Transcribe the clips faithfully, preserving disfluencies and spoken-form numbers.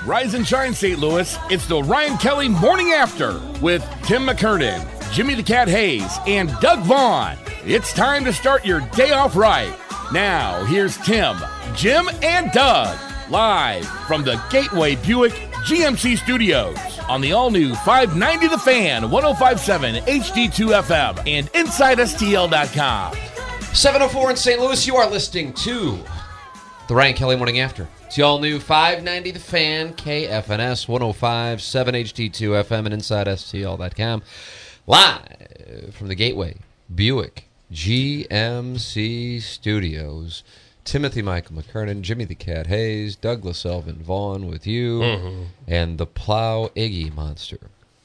Rise and shine, Saint Louis. It's the Ryan Kelly Morning After with Tim McKernan, Jimmy the Cat Hayes, and Doug Vaughn. It's time to start your day off right. Now, here's Tim, Jim, and Doug, live from the Gateway Buick G M C Studios on the all-new five ninety The Fan, one oh five point seven H D two F M, and inside S T L dot com. seven oh four in Saint Louis, you are listening to the Ryan Kelly Morning After. It's the all-new five ninety The Fan, K F N S, one oh five point seven H D two F M, and inside S T L dot com. Live from the Gateway Buick G M C Studios. Timothy Michael McKernan, Jimmy the Cat Hayes, Douglas Elvin Vaughn with you, mm-hmm. and the Plow Iggy Monster.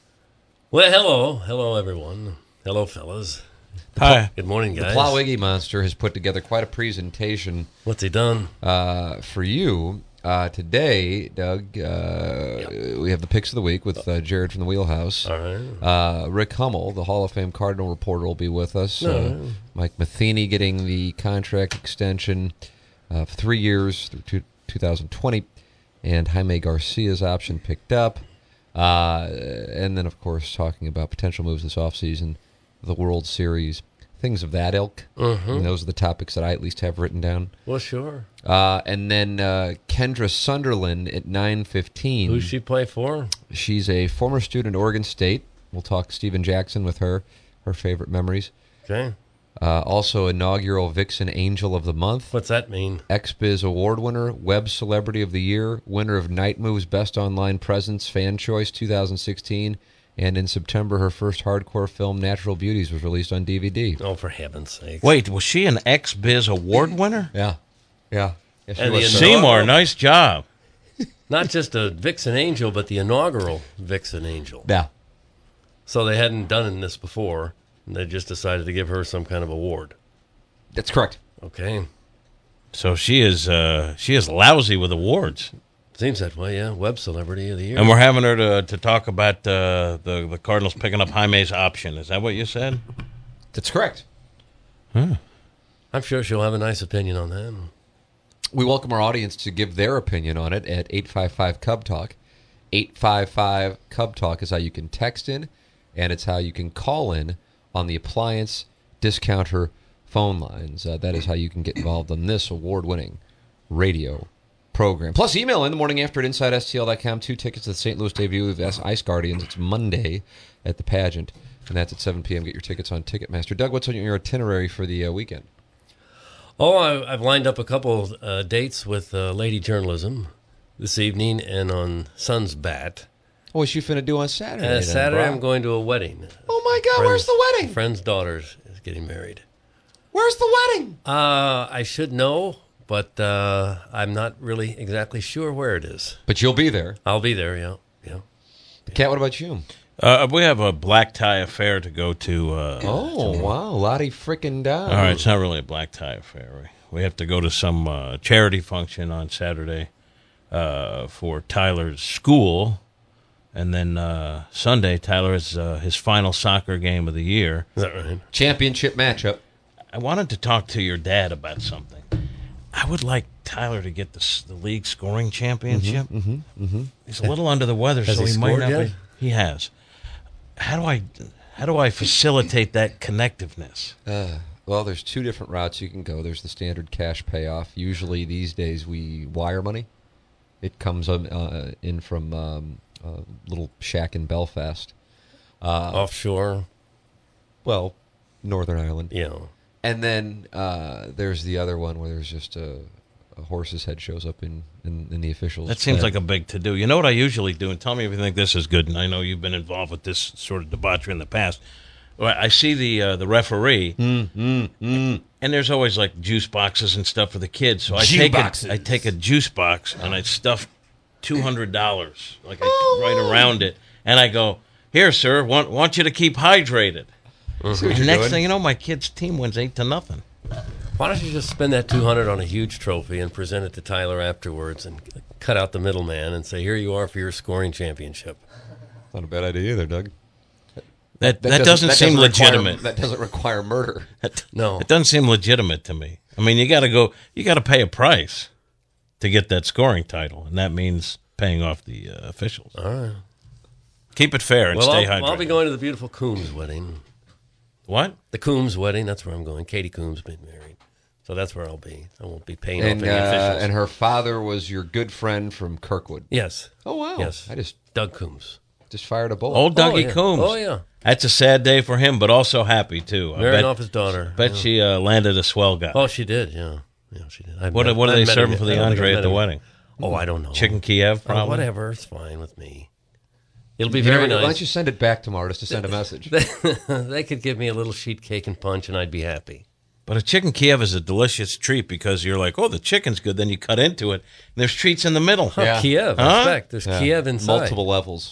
Well, hello. Hello, everyone. Hello, fellas. Hi. Good morning, guys. The Plow Iggy Monster has put together quite a presentation. What's he done? Uh, for you. Uh, today, Doug, uh, yep. we have the picks of the week with uh, Jared from the Wheelhouse. All right. Uh, Rick Hummel, the Hall of Fame Cardinal reporter, will be with us. No. Uh, Mike Matheny getting the contract extension uh, for three years through two thousand twenty, and Jaime Garcia's option picked up. Uh, and then, of course, talking about potential moves this offseason, the World Series, things of that ilk. Mm-hmm. And those are the topics that I at least have written down. Well, sure. Uh, and then uh, Kendra Sunderland at nine fifteen. Who's she play for? She's a former student at Oregon State. We'll talk Steven Jackson with her, her favorite memories. Okay. Uh, also, inaugural Vixen Angel of the Month. What's that mean? X Biz Award winner, Web Celebrity of the Year, winner of Night Move's Best Online Presence Fan Choice two thousand sixteen. And in September, her first hardcore film, Natural Beauties, was released on D V D. Oh, for heaven's sake. Wait, was she an X Biz Award winner? Yeah. Yeah. yeah And the Seymour, nice job. Not just a Vixen Angel, but the inaugural Vixen Angel. Yeah. So they hadn't done this before, and they just decided to give her some kind of award. That's correct. Okay. So she is uh, she is lousy with awards. Seems that way, yeah. Web Celebrity of the Year. And we're having her to to talk about uh, the, the Cardinals picking up Jaime's option. Is that what you said? That's correct. Huh. I'm sure she'll have a nice opinion on that. We welcome our audience to give their opinion on it at eight five five Cub Talk. eight five five Cub Talk is how you can text in, and it's how you can call in on the Appliance Discounter phone lines. Uh, that is how you can get involved on this award-winning radio program. Plus, email in the morning after at inside S T L dot com. Two tickets to the Saint Louis debut of Ice Guardians. It's Monday at the pageant, and that's at seven p.m. Get your tickets on Ticketmaster. Doug, what's on your itinerary for the uh, weekend? Oh, I, I've lined up a couple uh, dates with uh, Lady Journalism this evening and on Sun's Bat. Oh, what's you finna do on Saturday? Uh, then, Saturday, bro? I'm going to a wedding. Oh, my God, Friend's, where's the wedding? A friend's daughter is getting married. Where's the wedding? Uh, I should know, but uh, I'm not really exactly sure where it is. But you'll be there. I'll be there, yeah. yeah. Kat, what about you? Uh, we have a black tie affair to go to. Uh, oh, to, wow. Lottie frickin' down. All right, it's not really a black tie affair. We, we have to go to some uh, charity function on Saturday uh, for Tyler's school. And then uh, Sunday, Tyler has uh, his final soccer game of the year. Is that right? Championship matchup. I wanted to talk to your dad about something. I would like Tyler to get the, the league scoring championship. Mm-hmm, mm-hmm, mm-hmm. He's a little under the weather, Has so he he, might not yet? be. He has. How do I, how do I facilitate that connectiveness? Uh, well, there's two different routes you can go. There's the standard cash payoff. Usually these days we wire money. It comes um, uh, in from um, a little shack in Belfast. Uh, Offshore? Well, Northern Ireland. Yeah. And then uh, there's the other one where there's just a, a horse's head shows up in, in, in the officials. That seems head. like a big to-do. You know what I usually do, and tell me if you think this is good, and I know you've been involved with this sort of debauchery in the past. I see the uh, the referee, mm, mm, mm. and there's always like juice boxes and stuff for the kids. So I Juice take boxes. a, I take a juice box and I stuff two hundred dollars like I, Oh. right around it, and I go, "Here, sir, want want you to keep hydrated." See what And you're next doing? thing you know, my kid's team wins eight to nothing. Why don't you just spend that two hundred on a huge trophy and present it to Tyler afterwards and cut out the middleman and say, here you are for your scoring championship? Not a bad idea either, Doug. That that, doesn't, that seem require- legitimate. that doesn't require murder. No. It doesn't seem legitimate to me. I mean, you got to go. You got to pay a price to get that scoring title, and that means paying off the uh, officials. All right. Keep it fair and Well, stay I'll, hydrated. I'll be going to the beautiful Coombs wedding. What? The Coombs wedding, that's where I'm going. Katie Coombs been married. So that's where I'll be. I won't be paying And off any uh, officials. and her father was your good friend from Kirkwood. Yes. Oh wow! Yes. I just Doug Coombs. just fired a bullet. Old Dougie Oh, yeah. Coombs. Oh, yeah. That's a sad day for him, but also happy, too. I Marrying bet, off his daughter. bet yeah. she uh, landed a swell guy. Oh, she did, yeah. Yeah, she did. I've what met- what are I've they met serving him. for I the don't think Andre I've at the met him. wedding? Oh, I don't know. Chicken Kiev, Oh, probably? whatever. It's fine with me. It'll be You very never- Why don't nice. you send it back tomorrow just to send a message? They could give me a little sheet cake and punch, and I'd be happy. But a chicken Kiev is a delicious treat because you're like, oh, the chicken's good. Then you cut into it, and there's treats in the middle. Huh, Yeah. Kiev, Huh? respect. There's Yeah. Kiev inside. Multiple levels.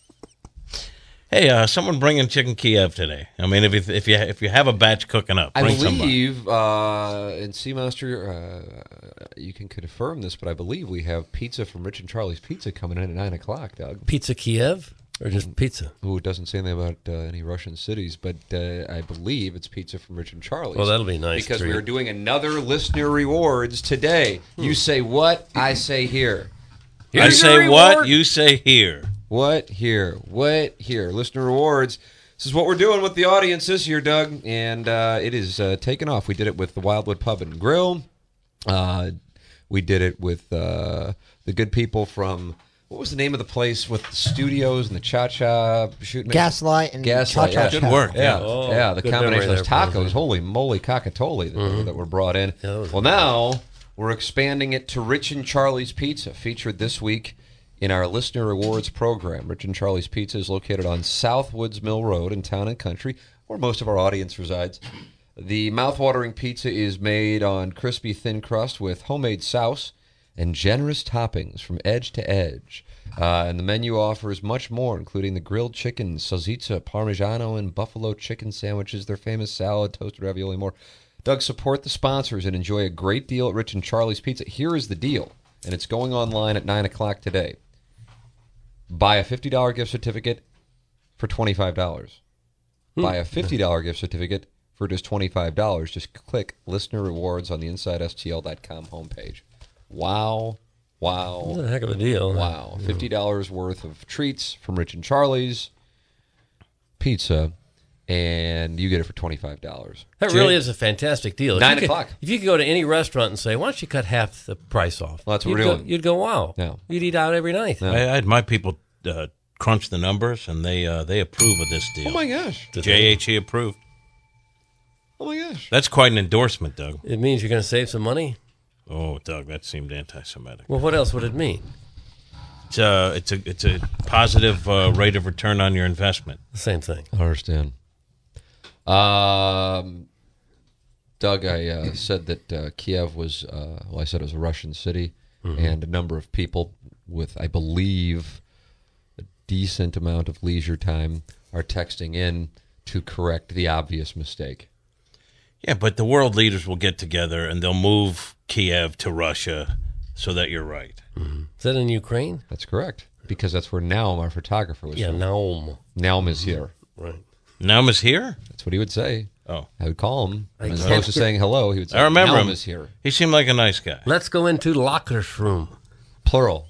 Hey, uh, someone bring in chicken Kiev today. I mean, if you, if you if you have a batch cooking up, I bring some by. believe, uh, and Seamaster, uh, you can confirm this, but I believe we have pizza from Rich and Charlie's Pizza coming in at nine o'clock, Doug. Pizza Kiev or just pizza? Ooh, it doesn't say anything about uh, any Russian cities, but uh, I believe it's pizza from Rich and Charlie's. Well, that'll be a nice because treat. we are doing another listener rewards today. You say what? I say here. I Here's say your what, reward. you say here. What here? What here? Listener rewards. This is what we're doing with the audience this year, Doug, and uh, it is uh, taken off. We did it with the Wildwood Pub and Grill. Uh, we did it with uh, the good people from, what was the name of the place with the studios and the cha-cha shooting? Gaslight and Gaslight, Cha-Cha yeah. Good work. Yeah, Oh, yeah, the good combination of memory those there, tacos, President. holy moly cockatoli that, that were brought in. Yeah, that was well, now we're expanding it to Rich and Charlie's Pizza, featured this week in our Listener Rewards program. Rich and Charlie's Pizza is located on South Woods Mill Road in Town and Country, where most of our audience resides. The mouthwatering pizza is made on crispy thin crust with homemade sauce and generous toppings from edge to edge. Uh, and the menu offers much more, including the grilled chicken, salsiccia, parmigiano, and buffalo chicken sandwiches, their famous salad, toasted ravioli, and more. Doug, support the sponsors and enjoy a great deal at Rich and Charlie's Pizza. Here is the deal, and it's going online at nine o'clock today. Buy a fifty dollars gift certificate for twenty-five dollars. Buy a fifty dollars gift certificate for just twenty-five dollars. Just click Listener Rewards on the inside S T L dot com homepage. Wow. Wow. That's a heck of a deal. Wow. fifty dollars worth of treats from Rich and Charlie's Pizza, and you get it for twenty-five dollars. That really is a fantastic deal. If Nine you could- o'clock. If you could go to any restaurant and say, why don't you cut half the price off? Well, that's what you'd we're go, doing. You'd go, wow. Yeah. You'd eat out every night. Yeah. I, I had my people uh, crunch the numbers, and they uh, they approve of this deal. Oh, my gosh. J H E approved. Oh, my gosh. That's quite an endorsement, Doug. It means you're going to save some money? Oh, Doug, that seemed anti-Semitic. Well, what else would it mean? It's a it's a it's a positive uh, rate of return on your investment. The same thing. I understand. Um, Doug, I uh, said that uh, Kiev was, uh, well, I said it was a Russian city, Mm-hmm. and a number of people with, I believe, a decent amount of leisure time are texting in to correct the obvious mistake. Yeah, but the world leaders will get together and they'll move Kiev to Russia so that you're right. Is that in Ukraine? That's correct, because that's where Naum, our photographer, was Yeah, from. Naum. Naum is here. Right. Naum is here? That's what he would say. Oh. I would call him. I As can't opposed to get- saying hello, he would say, I remember Naum him. is here. He seemed like a nice guy. Let's go into Locker's room. Plural.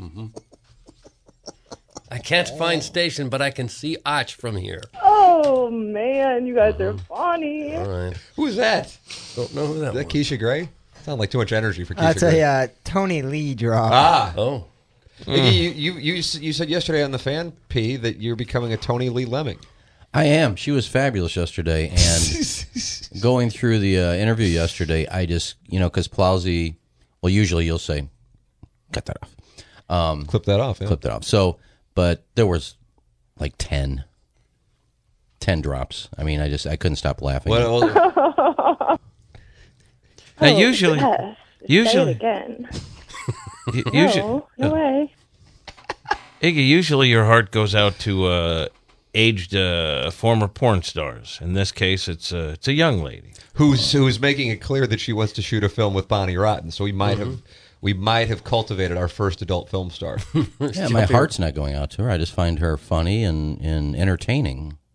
I can't find station, but I can see Arch from here. Oh man, you guys are funny. All right. Who is that? Don't know who that Is that was. Keisha Gray? Sound like too much energy for Keisha That's Gray. a uh, Tony Lee drop. Ah. Oh. Iggy, you, you, you, you said yesterday on the Fan P that you're becoming a Tony Lee Lemming. I am. She was fabulous yesterday, and going through the uh, interview yesterday, I just, you know, because Plowsy, well, usually you'll say, cut that off. Um, Clip that off. Yeah. clip that off. So, but there was like ten, ten drops. I mean, I just, I couldn't stop laughing. What, well, Now, Oh, usually, yes. Say it usually, again. u- usually, No, no way. Iggy, usually your heart goes out to uh, aged uh, former porn stars. In this case, it's uh, it's a young lady. who's who's making it clear that she wants to shoot a film with Bonnie Rotten? So we might have we might have cultivated our first adult film star. yeah, my heart's not going out to her. I just find her funny and, and entertaining.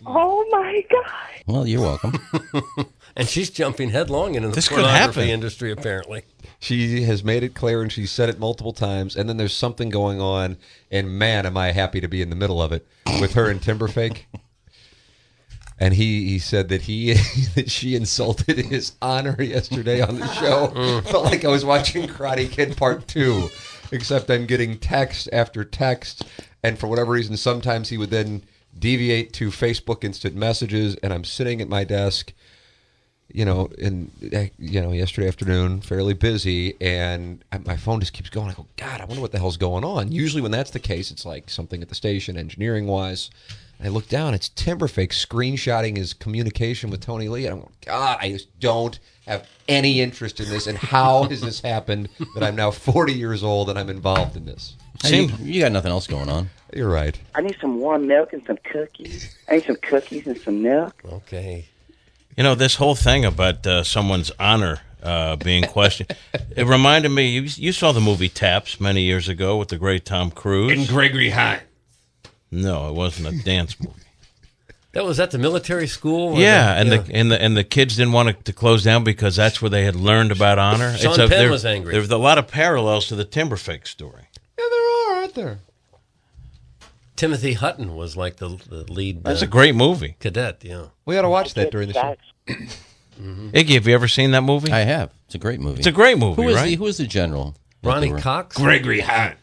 Oh my God! Well, you're welcome. And she's jumping headlong into the This could pornography happen. industry, apparently. She has made it clear, and she's said it multiple times. And then there's something going on, and man, am I happy to be in the middle of it with her and Timberfake. And he, he said that he that she insulted his honor yesterday on the show. Felt like I was watching Karate Kid Part Two, except I'm getting text after text, and for whatever reason, sometimes he would then deviate to Facebook instant messages, and I'm sitting at my desk. You know, and you know, yesterday afternoon, fairly busy, and I, my phone just keeps going. I go, God, I wonder what the hell's going on. Usually, when that's the case, it's like something at the station, engineering-wise. And I look down, it's Timberfake screenshotting his communication with Tony Lee, and I'm going, God, I just don't have any interest in this. And how has this happened that I'm now forty years old and I'm involved in this? Hey, you, you got nothing else going on. You're right. I need some warm milk and some cookies. I need some cookies and some milk. Okay. You know, this whole thing about uh, someone's honor uh, being questioned, it reminded me, you, you saw the movie Taps many years ago with the great Tom Cruise. And Gregory Hines. No, it wasn't a dance movie. That was at the military school? Yeah, the, and yeah. the and the and the kids didn't want it to close down because that's where they had learned about honor. Sean It's a- Penn there- was angry. There's a lot of parallels to the Timberfake story. Yeah, there are, aren't there? Timothy Hutton was like the, the lead That's uh, a great movie. cadet, yeah. We ought to watch that during the show. Iggy, have you ever seen that movie? I have. It's a great movie. It's a great movie, Who is right? the Who is the general? Ronnie That they were- Cox? Gregory Hines.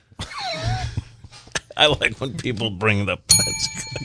I like when people bring it up. That's good.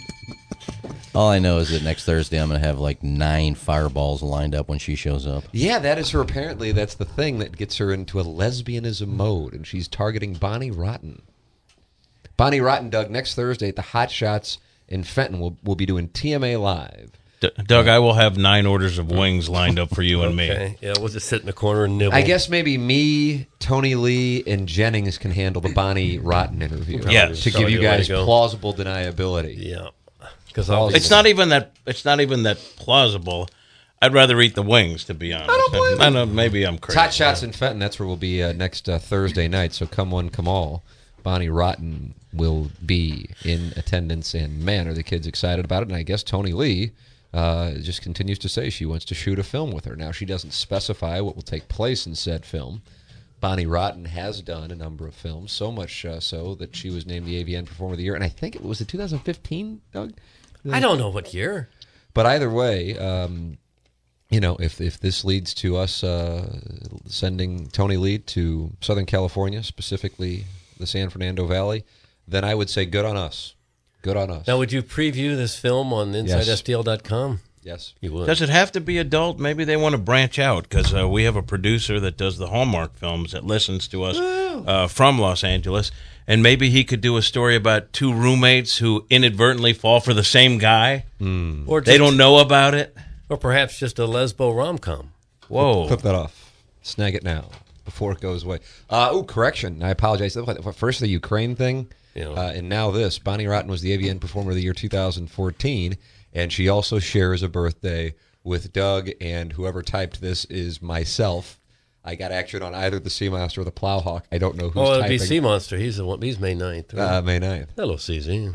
All I know is that next Thursday I'm going to have like nine fireballs lined up when she shows up. Yeah, that is her. Apparently, that's the thing that gets her into a lesbianism mode, and she's targeting Bonnie Rotten. Bonnie Rotten, Doug, next Thursday at the Hot Shots in Fenton, we'll, we'll be doing T M A Live. D- Doug, I will have nine orders of wings lined up for you and me. Okay, yeah, we'll just sit in the corner and nibble. I guess maybe me, Tony Lee, and Jennings can handle the Bonnie Rotten interview. Yes. To give Probably you the way to guys go. plausible deniability. Yeah. Because It's not even that. It's not even that plausible. I'd rather eat the wings, to be honest. I don't blame I know. Maybe I'm It's crazy. Hot Shots in Fenton. That's where we'll be uh, next uh, Thursday night. So come one, come all. Bonnie Rotten will be in attendance, and man, are the kids excited about it. And I guess Tony Lee uh, just continues to say she wants to shoot a film with her. Now, she doesn't specify what will take place in said film. Bonnie Rotten has done a number of films, so much uh, so that she was named the A V N Performer of the Year. And I think it was it twenty fifteen, Doug? I don't know what year. But either way, um, you know, if if this leads to us uh, sending Tony Lee to Southern California, specifically the San Fernando Valley, then I would say good on us. Good on us. Now, would you preview this film on inside S T L dot com? Yes. You would. Does it have to be adult? Maybe they want to branch out because uh, we have a producer that does the Hallmark films that listens to us uh, from Los Angeles, and maybe he could do a story about two roommates who inadvertently fall for the same guy. Or They just- don't know about it. Or perhaps just a lesbo rom-com. Whoa. Clip that off. Snag it now before it goes away. Uh, oh, correction. I apologize. First, the Ukraine thing, Yeah. uh, and now this. Bonnie Rotten was the A V N Performer of the Year two thousand fourteen, and she also shares a birthday with Doug, and whoever typed this is myself. I got action on either the Sea Monster or the Plowhawk. I don't know who's Oh, it'd typing. be Sea Monster. He's the one. He's May ninth. Right? Uh, May ninth. Hello, C Z.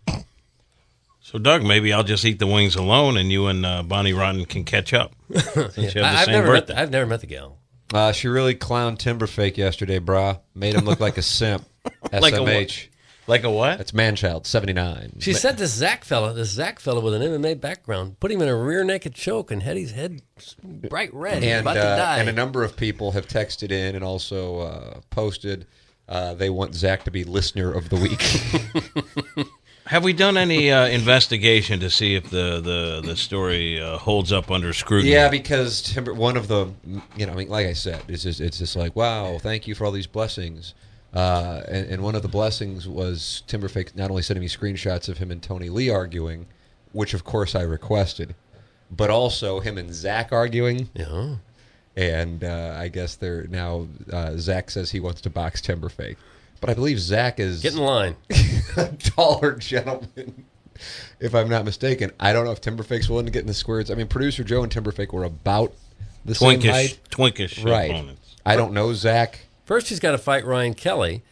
So, Doug, maybe I'll just eat the wings alone, and you and uh, Bonnie Rotten can catch up. Since you have the I, I've same never met. birthday. The, I've never met the gal. Uh, she really clowned Timberfake yesterday, brah. Made him look like a simp. Like a S M H. Like a what? That's Manchild, seventy-nine. She said this Zach fella, this Zach fella with an M M A background, put him in a rear naked choke and had his head bright red. He's and, about to uh, die. and a number of people have texted in and also uh, posted. Uh, they want Zach to be listener of the week. Have we done any uh, investigation to see if the the, the story uh, holds up under scrutiny? Yeah, because Timber, one of the, you know, I mean, like I said, it's just, it's just like, wow, thank you for all these blessings. Uh, and, and one of the blessings was Timberfake not only sending me screenshots of him and Tony Lee arguing, which of course I requested, but also him and Zach arguing. yeah. And uh, I guess they're now, uh, Zach says he wants to box Timberfake. But I believe Zach is Get in line. a taller gentleman, if I'm not mistaken. I don't know if Timberfake's willing to get in the squares. I mean, producer Joe and Timberfake were about the same Twinkish, height. twinkish Right. opponents. I don't know Zach. First, he's got to fight Ryan Kelly,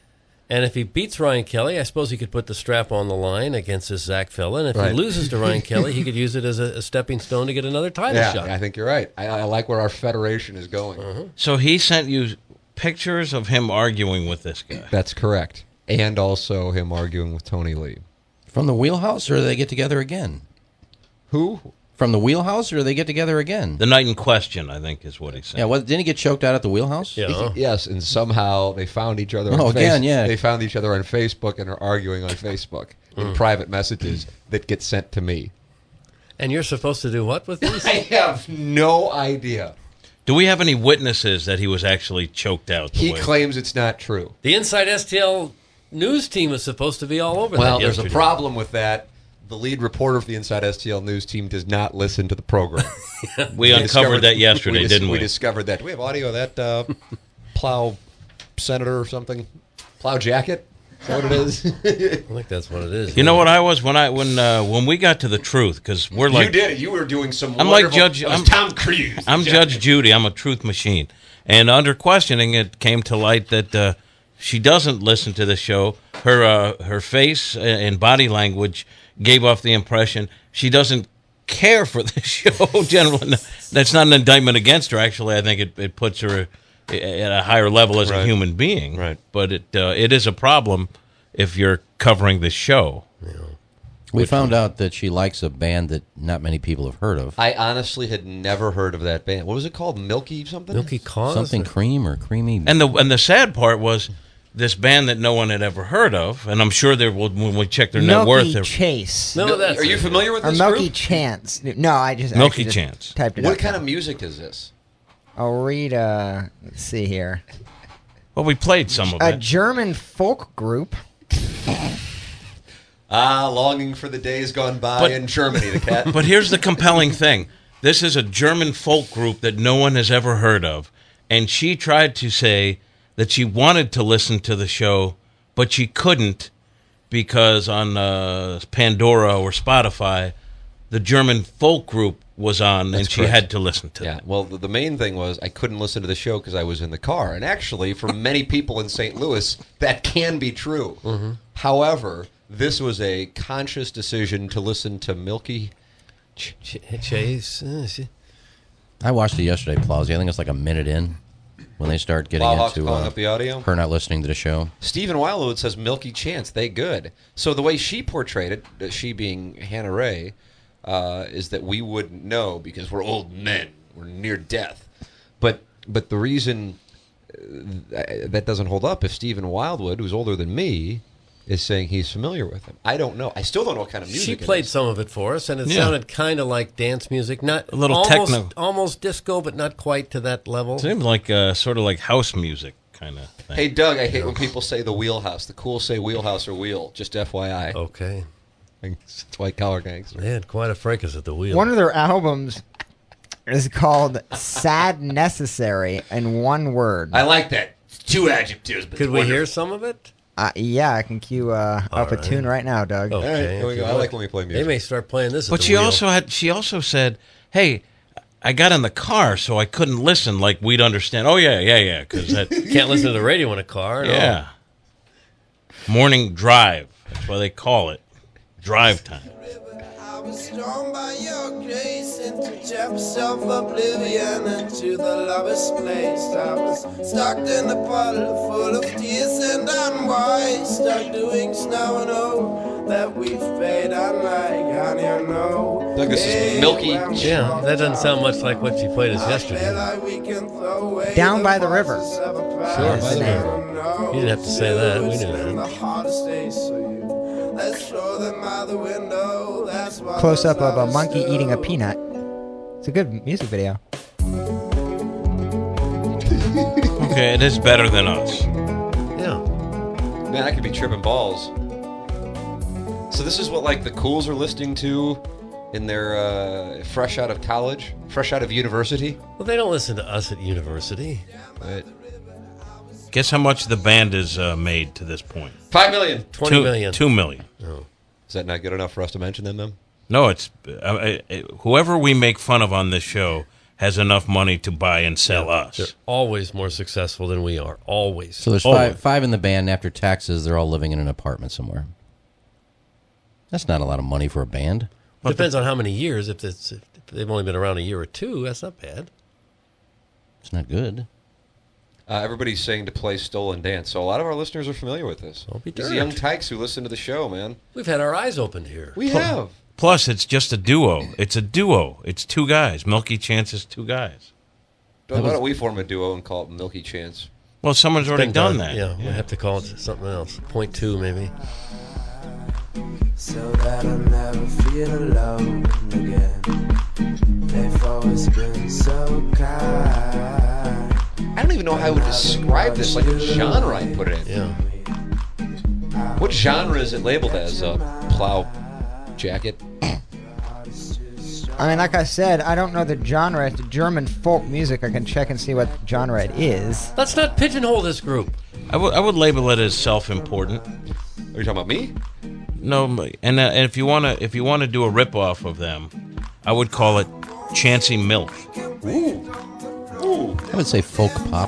And if he beats Ryan Kelly, I suppose he could put the strap on the line against this Zach fella. And if Right. he loses to Ryan Kelly, he could use it as a, a stepping stone to get another title Yeah, shot. I think you're right. I, I like where our federation is going. Uh-huh. So he sent you pictures of him arguing with this guy. That's correct. And also him arguing with Tony Lee. From the wheelhouse, or do they get together again? Who? From the wheelhouse, or do they get together again? The night in question, I think, is what he said. Yeah, what, didn't he get choked out at the wheelhouse? Yeah. Yes, and somehow they found each other. Oh, on again, Face- yeah. They found each other on Facebook and are arguing on Facebook in Mm. private messages that get sent to me. And you're supposed to do what with these? I have no idea. Do we have any witnesses that he was actually choked out? The He way? claims it's not true. The Inside S T L news team is supposed to be all over Well, that there's a yesterday. problem with that. The lead reporter for the Inside S T L news team does not listen to the program. we uncovered discovered- that yesterday, we dis- didn't we? We discovered that. Do we have audio of that uh, plow senator or something? Plow jacket? Is that what it is? I think that's what it is. You know what I was when I when uh, when we got to the truth, because we're like you did it. You were doing some. I'm like wonderful- Judge- that was I'm- Tom Cruise. I'm Judge Judy. I'm a truth machine. And under questioning, it came to light that uh, she doesn't listen to the show. Her uh, her face and body language gave off the impression she doesn't care for the show. Generally, that's not an indictment against her. Actually, I think it, it puts her at a higher level as a Right. human being. Right. But it uh, it is a problem if you're covering this show. We found out that she likes a band that not many people have heard of. I honestly had never heard of that band. What was it called? Milky something? Milky Cause? Something cream or creamy. And the and the sad part was this band that no one had ever heard of, and I'm sure they will when we check their net worth. Milky they're- Chase. No, Mil- that's Are you familiar with Or this Milky group? Chance. No, I just Milky actually just Chance. typed it What up. kind of music is this? I'll read, uh, let's see here. Well, we played some of A it. German folk group. Ah, longing for the days gone by But- in Germany, the cat. But here's the compelling thing. This is a German folk group that no one has ever heard of. And she tried to say that she wanted to listen to the show, but she couldn't because on uh, Pandora or Spotify, the German folk group was on, That's and she correct. had to listen to Yeah, it. well, the the main thing was I couldn't listen to the show because I was in the car. And actually, for many people in Saint Louis, that can be true. Mm-hmm. However, this was a conscious decision to listen to Milky. Ch- Chase. uh, she- I watched it yesterday, Plowsy. I think it's like a minute in when they start getting Plowhawk's into calling uh, up the audio. her not listening to the show. Stephen Wildwood says Milky Chance, they good. So the way she portrayed it, uh, she being Hannah Ray, uh, is that we wouldn't know because we're old men, we're near death. But but the reason uh, that doesn't hold up if Stephen Wildwood, who's older than me, is saying he's familiar with him. I don't know. I still don't know what kind of music. She it played is. some of it for us, and it Yeah. sounded kind of like dance music. Not A little almost, techno. almost disco, but not quite to that level. It seemed like uh, sort of like house music kind of thing. Hey Doug, I hate when people say the wheelhouse. The cool say wheelhouse or wheel. Just F Y I. Okay, It's white collar gangster. they had quite a fracas at the wheel. One of their albums is called Sad Necessary in one word. I like that. It's two adjectives. But Could it's we wonderful. hear some of it? Uh, yeah, I can cue uh, All up a right. tune right now, Doug. Okay, All right, here we if go. you I want. like when we play music. They may start playing this. But at the she wheel. also had. She also said, "Hey, I got in the car, so I couldn't listen. Like we'd understand. Oh yeah, yeah, yeah. Because that, can't listen to the radio in a car. no. yeah, morning drive. That's why they call it drive time. I was drawn by your grace into depths of oblivion, into the lowest place. I was stuck in a puddle full of tears and unwise, stuck doing snow and oh that we've paid unlike honey and no. Doug, this is Milky. Yeah, that doesn't sound much like what she played us yesterday. Down by the river. Sure, by the river. You didn't have to say that. We knew that. The hardest days for you. Let's throw them out the window. That's why Close up those of a lovers monkey do. eating a peanut. It's a good music video. Okay, it is better than us. Yeah. Man, I could be tripping balls. So this is what like the cools are listening to in their uh, fresh out of college, fresh out of university. Well, they don't listen to us at university. But Guess how much the band is uh, made to this point? five million. Twenty Two- million. Two million. Oh. Is that not good enough for us to mention them? Then No, it's uh, uh, whoever we make fun of on this show has enough money to buy and sell Yeah, us. They're always more successful than we are. Always. So there's Always. five, five in the band. And after taxes, they're all living in an apartment somewhere. That's not a lot of money for a band. Depends on how many years. If, it's, if they've only been around a year or two, that's not bad. It's not good. Uh, everybody's saying to play Stolen Dance, so a lot of our listeners are familiar with this. Don't be These dirt. young tykes who listen to the show, man. We've had our eyes opened here. We have. Plus, it's just a duo. It's a duo. It's two guys. Milky Chance is two guys. Why don't we form a duo and call it Milky Chance? Well, someone's already Been done, that. Yeah, we have to call it something else. Point two, maybe. So that I'll never feel alone again. They've always been so kind. I don't even know how I would describe this, like a genre I put it in. Yeah. What genre is it labeled as? Uh, plow jacket? I mean, like I said, I don't know the genre. It's German folk music. I can check and see what genre it is. Let's not pigeonhole this group. I would I would label it as self-important. Are you talking about me? No, and, uh, and if you wanna if you wanna do a rip-off of them, I would call it Chancy Milf. Ooh. Ooh. I would say folk pop.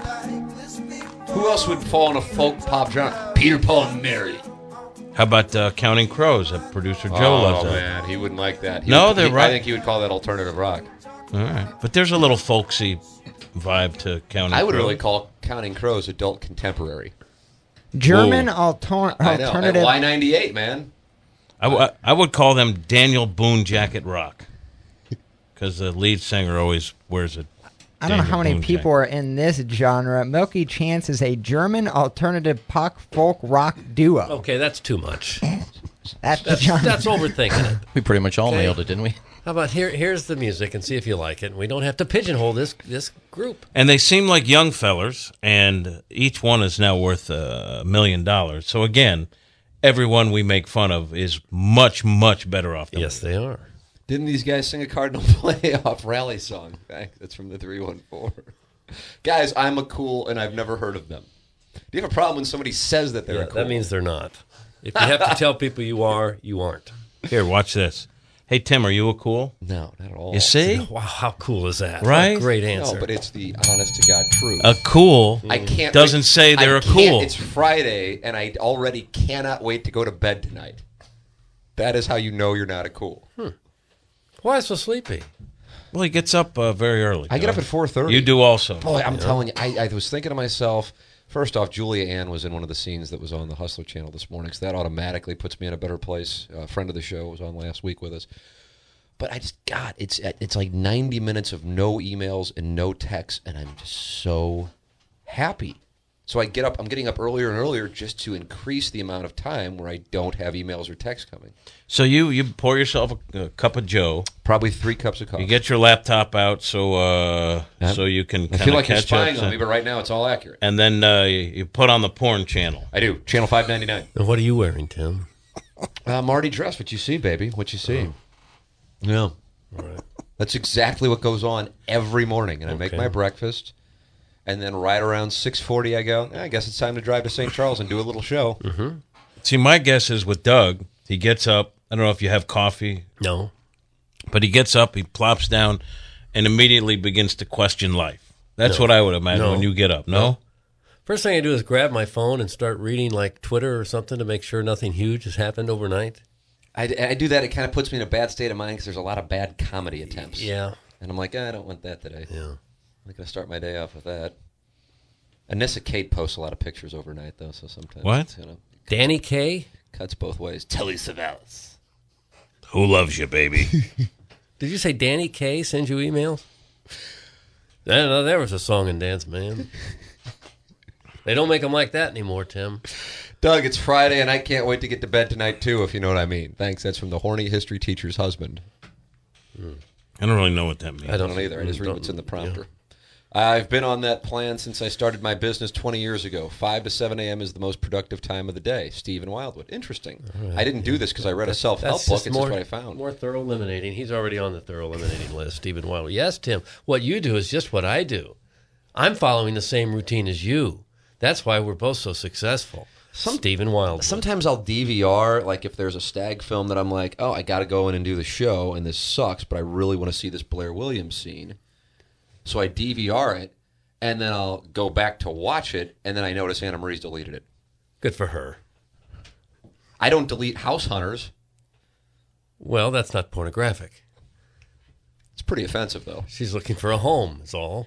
Who else would fall in a folk pop genre? Peter, Paul, and Mary. How about uh, Counting Crows? That producer Joe oh, loves that. man, he wouldn't like that. He No, would, they're he, right. I think he would call that alternative rock. All right, but there's a little folksy vibe to Counting I would Crows. really call Counting Crows adult contemporary. German Ooh. alter- I know. alternative. At Y ninety-eight, man. I, w- I would call them Daniel Boone jacket rock, because the lead singer always wears it. I don't know how many people are in this genre. Milky Chance is a German alternative pop folk rock duo. Okay, that's too much. That's the That's, genre. that's overthinking it. We pretty much all Okay. nailed it, didn't we? How about here? Here's the music, and see if you like it. And we don't have to pigeonhole this this group. And they seem like young fellers, and each one is now worth a million dollars. So again, everyone we make fun of is much, much better off than Yes, we they are. Didn't these guys sing a Cardinal Playoff rally song? Thanks. That's from the three one four. Guys, I'm a cool, and I've never heard of them. Do you have a problem when somebody says that they're Yeah, cool? that means they're not. If you have to tell people you are, you aren't. Here, watch this. Hey, Tim, are you a cool? No, not at all. You see? Wow, how cool is that? What a Right? great answer. No, but it's the honest to God truth. A cool I can't doesn't wait- say they're I a can't- cool. It's Friday, and I already cannot wait to go to bed tonight. That is how you know you're not a cool. Why so sleepy? Well, he gets up uh, very early. I get Joe. up at four thirty. You do also. Boy, I'm telling you, I, I was thinking to myself, first off, Julia Ann was in one of the scenes that was on the Hustler channel this morning, so that automatically puts me in a better place. A friend of the show was on last week with us. But I just, God, it's it's like ninety minutes of no emails and no texts, and I'm just so happy. So I get up, I'm getting up earlier and earlier just to increase the amount of time where I don't have emails or texts coming. So you, you pour yourself a, a cup of Joe. Probably three cups of coffee. You get your laptop out so uh, Yeah. so you can I kind feel of like you're catch spying up. on me, but right now it's all accurate. And then uh, you, you put on the porn channel. I do. Channel five ninety-nine. And what are you wearing, Tim? I'm already dressed. What you see, baby. What you see. Yeah. All right. That's exactly what goes on every morning. And I make Okay. my breakfast. And then right around six forty, I go, eh, I guess it's time to drive to Saint Charles and do a little show. Mm-hmm. See, my guess is with Doug, he gets up. I don't know if you have coffee. No. But he gets up, he plops down, and immediately begins to question life. That's No. what I would imagine No. when you get up. No? No. First thing I do is grab my phone and start reading like Twitter or something to make sure nothing huge has happened overnight. I, I do that. It kind of puts me in a bad state of mind because there's a lot of bad comedy attempts. Yeah. And I'm like, eh, I don't want that today. Yeah. I'm not going to start my day off with that. Anissa Kate posts a lot of pictures overnight, though, so sometimes What? it's, you know, Danny Kaye? cuts both ways. Telly Savalas. Who loves you, baby? Did you say Danny Kaye sends you emails? I don't know. There was a song and dance, man. They don't make them like that anymore, Tim. Doug, it's Friday, and I can't wait to get to bed tonight, too, if you know what I mean. Thanks. That's from the horny history teacher's husband. I don't really know what that means. I don't either. I just read what's in the prompter. I've been on that plan since I started my business twenty years ago. five to seven a.m. is the most productive time of the day. Stephen Wildwood. Interesting. Right. I didn't do this because I read a self-help That's book. just It's more, just what I found. More thorough eliminating. He's already on the thorough eliminating list, Stephen Wildwood. Yes, Tim. What you do is just what I do. I'm following the same routine as you. That's why we're both so successful. Some- Stephen Wildwood. Sometimes I'll D V R, like if there's a stag film that I'm like, oh, I got to go in and do the show, and this sucks, but I really want to see this Blair Williams scene. So I D V R it, and then I'll go back to watch it, and then I notice Anna Marie's deleted it. Good for her. I don't delete House Hunters. Well, that's not pornographic. It's pretty offensive, though. She's looking for a home, is all.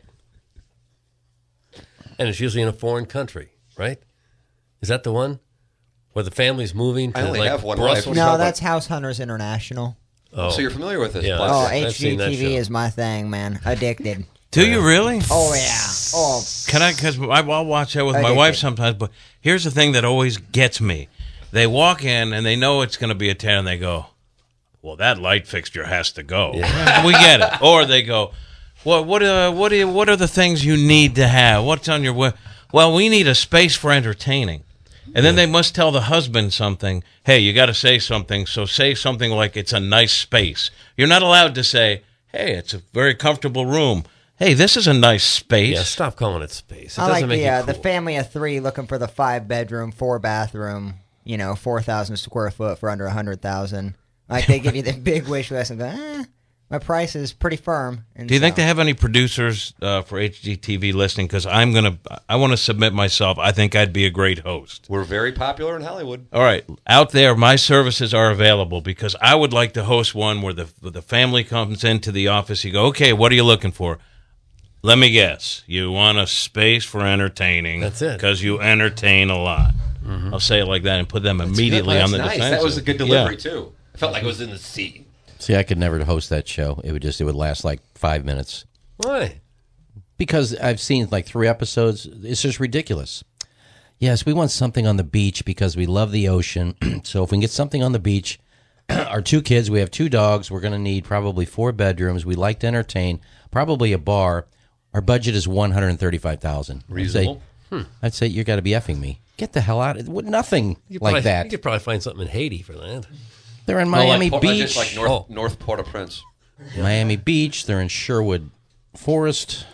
And it's usually in a foreign country, right? Is that the one? Where the family's moving to I only like have one Brussels? wife. No, that's House Hunters International. Oh. So you're familiar with this? Yeah. platform. Oh, I've H seen G that T V show. is my thing, man. Addicted. Do you really? Oh, yeah. Oh, Can I? Because I'll watch that with I my get wife it. sometimes. But here's the thing that always gets me: they walk in and they know it's going to be a tear, and they go, "Well, that light fixture has to go." We get it. Or they go, "Well, what? Uh, what? Do you, what are the things you need to have? What's on your? wa-" Well, we need a space for entertaining. And then they must tell the husband something. Hey, you got to say something. So say something like it's a nice space. You're not allowed to say, hey, it's a very comfortable room. Hey, this is a nice space. Yeah, stop calling it space. It I doesn't like make the it uh, cool. the family of three looking for the five bedroom, four bathroom, you know, four thousand square foot for under a hundred thousand. Like they give you the big wish list and go, eh, my price is pretty firm. And Do you think so- they have any producers uh, for H G T V listening? Because I'm gonna, I want to submit myself. I think I'd be a great host. We're very popular in Hollywood. All right, out there, my services are available because I would like to host one where the the family comes into the office. You go, okay, what are you looking for? Let me guess. You want a space for entertaining. That's it. Because you entertain a lot. I'll say it like that and put them immediately That's on the nice. defensive. That was a good delivery, Yeah. too. I felt like I was in the scene. See, I could never host that show. It would just it would last like five minutes Why? because I've seen like three episodes. It's just ridiculous. Yes, we want something on the beach because we love the ocean. So if we can get something on the beach, our two kids, we have two dogs. We're going to need probably four bedrooms. We like to entertain, probably a bar. Our budget is one hundred thirty-five thousand. Reasonable. I'd say, I'd say you got to be effing me. Get the hell out of it. Nothing You could like probably, that. You could probably find something in Haiti for that. They're in No, like Miami Port- Beach. Just like North, Oh. North Port-au-Prince. Miami Beach. They're in Sherwood Forest.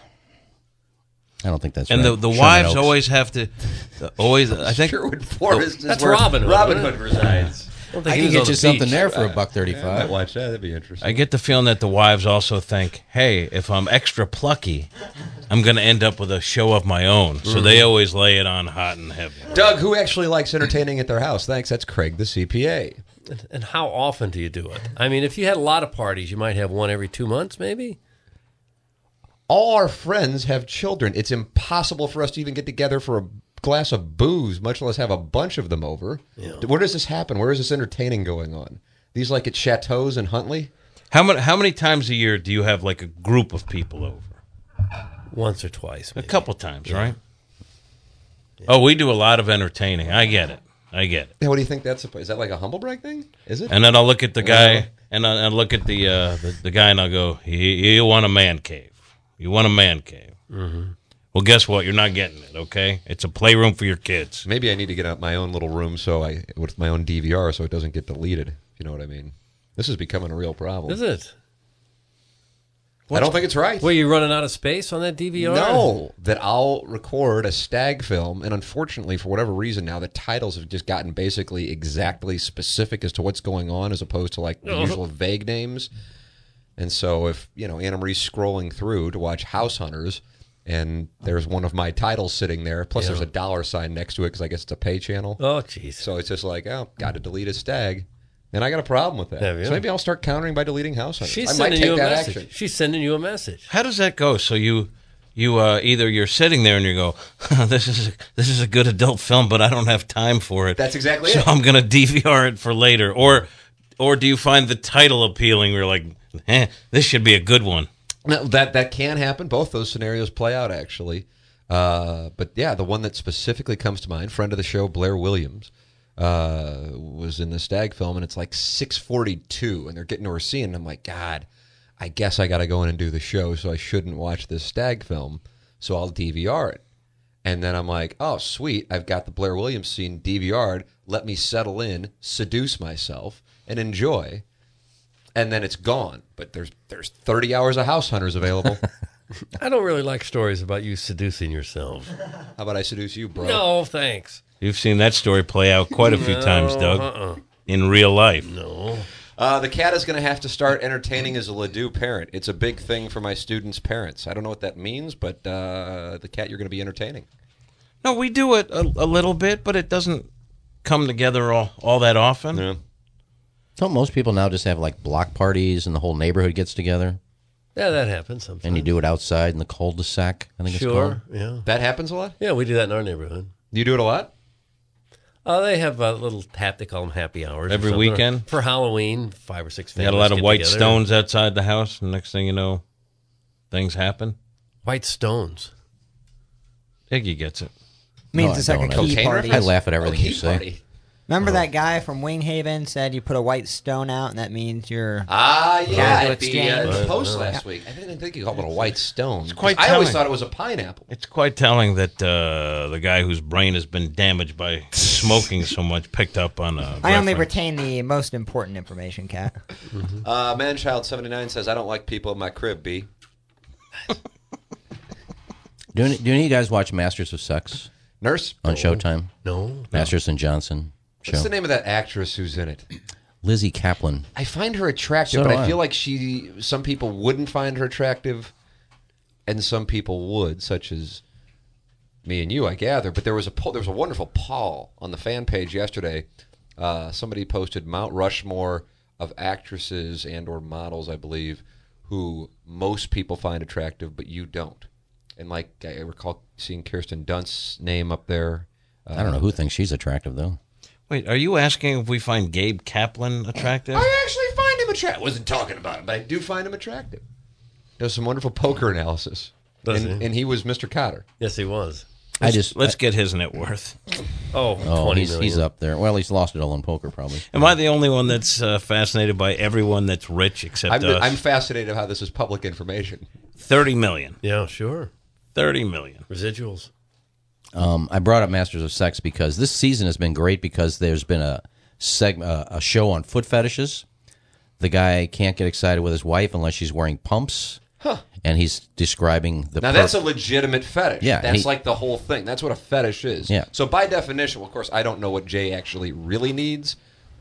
I don't think that's And right. the, the Sherman wives Oaks. always have to, uh, always, I think, Sherwood Forest is That's where Robin Hood, Robin isn't it? Hood resides. I, don't I think he can was get on you the something beach. there for a buck I might thirty-five. watch that. That'd be interesting. I get the feeling that the wives also think, hey, if I'm extra plucky, I'm going to end up with a show of my own. So they always lay it on hot and heavy. Doug, who actually likes entertaining at their house? Thanks. That's Craig, the C P A. And how often do you do it? I mean, if you had a lot of parties, you might have one every two months, maybe? All our friends have children. It's impossible for us to even get together for a glass of booze, much less have a bunch of them over. Yeah. Where does this happen? Where is this entertaining going on? These like at chateaus in Huntley? How many, how many times a year do you have like a group of people over? Once or twice. A Maybe. couple times, right? Oh, we do a lot of entertaining. I get it. I get it. Yeah, what do you think that's? A, is that like a humble brag thing? Is it? And then I'll look at the Yeah. guy, and I'll, I'll look at the, uh, the the guy, and I'll go, "You, you want a man cave? You want a man cave? Mm-hmm. Well, guess what? You're not getting it. Okay, it's a playroom for your kids. Maybe I need to get out my own little room so I with my own D V R so it doesn't get deleted. If you know what I mean? This is becoming a real problem. Is it? I don't think it's right. Were you running out of space on that D V R? No, that I'll record a stag film, and unfortunately, for whatever reason, now the titles have just gotten basically exactly specific as to what's going on, as opposed to like the Oh. usual vague names. And so, if you know Anna Marie's scrolling through to watch House Hunters, and there's one of my titles sitting there, plus Yeah. there's a dollar sign next to it because I guess it's a pay channel. Oh, jeez. So it's just like, oh, got to delete a stag. And I got a problem with that. Have you? So maybe I'll start countering by deleting House Hunters. She's I might sending take you a that message. action. She's sending you a message. How does that go? So you you uh, either you're sitting there and you go, this is a, this is a good adult film, but I don't have time for it. That's exactly so it. I'm going to D V R it for later, or or do you find the title appealing? Where you're like, eh, this should be a good one. No, that that can happen. Both those scenarios play out actually. Uh, but yeah, the one that specifically comes to mind, friend of the show Blair Williams, uh, was in the stag film, and it's like six forty-two, and they're getting to her scene, and I'm like, God, I guess I got to go in and do the show, so I shouldn't watch this stag film, so I'll D V R it. And then I'm like, oh, sweet, I've got the Blair Williams scene D V R'd. Let me settle in, seduce myself, and enjoy. And then it's gone. But there's there's thirty hours of House Hunters available. I don't really like stories about you seducing yourself. How about I seduce you, bro? No, thanks. You've seen that story play out quite a few No, times, Doug, uh-uh. in real life. No. Uh, the cat is going to have to start entertaining as a Ledoux parent. It's a big thing for my students' parents. I don't know what that means, but uh, the cat you're going to be entertaining. No, we do it a, a little bit, but it doesn't come together all, all that often. Yeah. Don't most people now just have like block parties and the whole neighborhood gets together? Yeah, that happens sometimes. And you do it outside in the cul-de-sac, I think it's called. Sure, yeah. That happens a lot? Yeah, we do that in our neighborhood. You do it a lot? Uh, they have a little tap, they call them happy hours. or Every something. weekend? For Halloween, five or six They families got a lot of get white together. stones outside the house, and next thing you know, things happen. White stones. Iggy gets it. Means No, I it's like a don't. key Cocaine party. I laugh at everything Okay, you say. party. Remember that guy from Winghaven said you put a white stone out and that means you're... Ah, yeah, Yeah, at the exchange. uh, Right, post right. last week. I didn't think you called it a white stone. It's quite I always telling. thought it was a pineapple. It's quite telling that uh, the guy whose brain has been damaged by smoking so much picked up on a I only reference. retain the most important information, Kat. Uh, Manchild seventy-nine says, I don't like people in my crib, B. Do any, do any of you guys watch Masters of Sex Nurse? on Showtime? No. Masters and Johnson show. What's the name of that actress who's in it? Lizzie Kaplan. I find her attractive, So but do I I. feel like she. Some people wouldn't find her attractive, and some people would, such as me and you, I gather. But there was a poll, there was a wonderful poll on the fan page yesterday. Uh, somebody posted Mount Rushmore of actresses and or models, I believe, who most people find attractive, but you don't. And like I recall seeing Kirsten Dunst's name up there. Uh, I don't know who thinks she's attractive, though. Wait, are you asking if we find Gabe Kaplan attractive? I actually find him attractive. Wasn't talking about him, but I do find him attractive. Does some wonderful poker analysis. Does and, he? and he was Mister Cotter. Yes, he was. I just Let's get his net worth. Oh, oh, twenty he's, million. he's up there. Well, he's lost it all in poker, probably. Am I the only one that's uh, fascinated by everyone that's rich except I'm, us? I'm fascinated how this is public information. thirty million. Yeah, sure. thirty million. Residuals. Um, I brought up Masters of Sex because this season has been great because there's been a segment, uh, a show on foot fetishes. The guy can't get excited with his wife unless she's wearing pumps. Huh. And he's describing the. Now, per- that's a legitimate fetish. Yeah, That's he- like the whole thing. That's what a fetish is. Yeah. So, by definition, well, of course, I don't know what Jay actually really needs,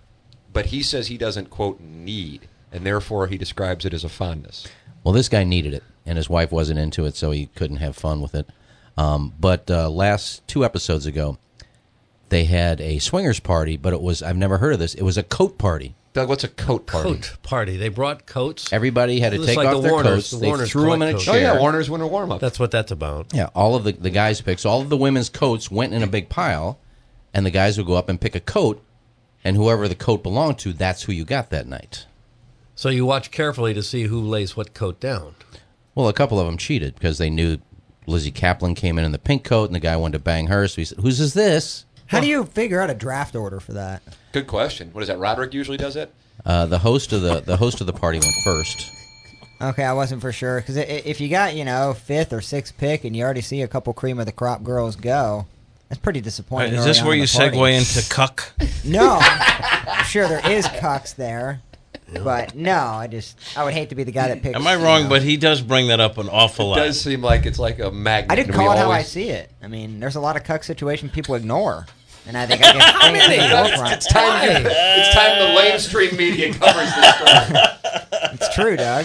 but he says he doesn't, quote, need, and therefore he describes it as a fondness. Well, this guy needed it, and his wife wasn't into it, so he couldn't have fun with it. Um, but uh, last two episodes ago, they had a swingers party, but it was, I've never heard of this, it was a coat party. Doug, what's a coat party? Coat party. They brought coats. Everybody had to It's take like off the their Warners. coats. The They Warners threw them in a collect chair. coats. Oh, yeah, Warner's Winter Warm-Up. That's what that's about. Yeah, all of the, the guys' picks, all of the women's coats went in a big pile, and the guys would go up and pick a coat, and whoever the coat belonged to, that's who you got that night. So you watch carefully to see who lays what coat down. Well, a couple of them cheated because they knew Lizzie Kaplan came in in the pink coat, and the guy wanted to bang her, so he said, whose is this? How do you figure out a draft order for that? Good question. What is that? Roderick usually does it? Uh, the host of the the host of the party went first. Okay, I wasn't for sure because if you got you know fifth or sixth pick and you already see a couple cream of the crop girls go, that's pretty disappointing. Is this early on where in you the party. segue into cuck? No, I'm sure there is cucks there, but no, I just I would hate to be the guy that picks. Am I you wrong? know. But he does bring that up an awful It lot. does seem like it's like a magnet. I didn't and we call it how I always- see it. I mean, there's a lot of cuck situations people ignore, and I think I can bring it to the forefront. It's time, it's time the mainstream media covers this story. It's true, Doug.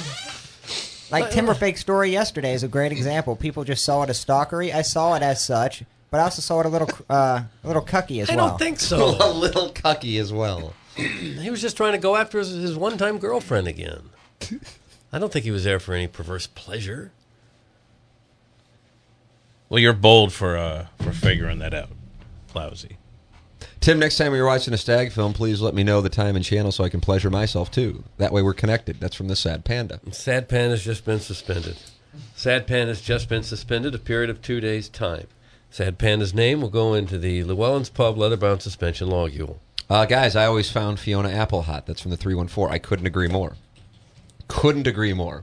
Like Timberfake story yesterday is a great example. People just saw it as stalkery. I saw it as such, but I also saw it a little, uh, a little cucky as I well. don't think a so. little cucky as well. He was just trying to go after his, his one-time girlfriend again. I don't think he was there for any perverse pleasure. Well, you're bold for uh, for figuring that out, Lousy. Tim, next time you're watching a stag film, please let me know the time and channel so I can pleasure myself too. That way we're connected. That's from the Sad Panda. Sad Pan has just been suspended. Sad Pan has just been suspended a period of two days' time. Sad Panda's name will go into the Llewellyn's Pub leather-bound suspension logule. Uh, guys, I always found Fiona Apple hot. That's from the three one four. I couldn't agree more. Couldn't agree more.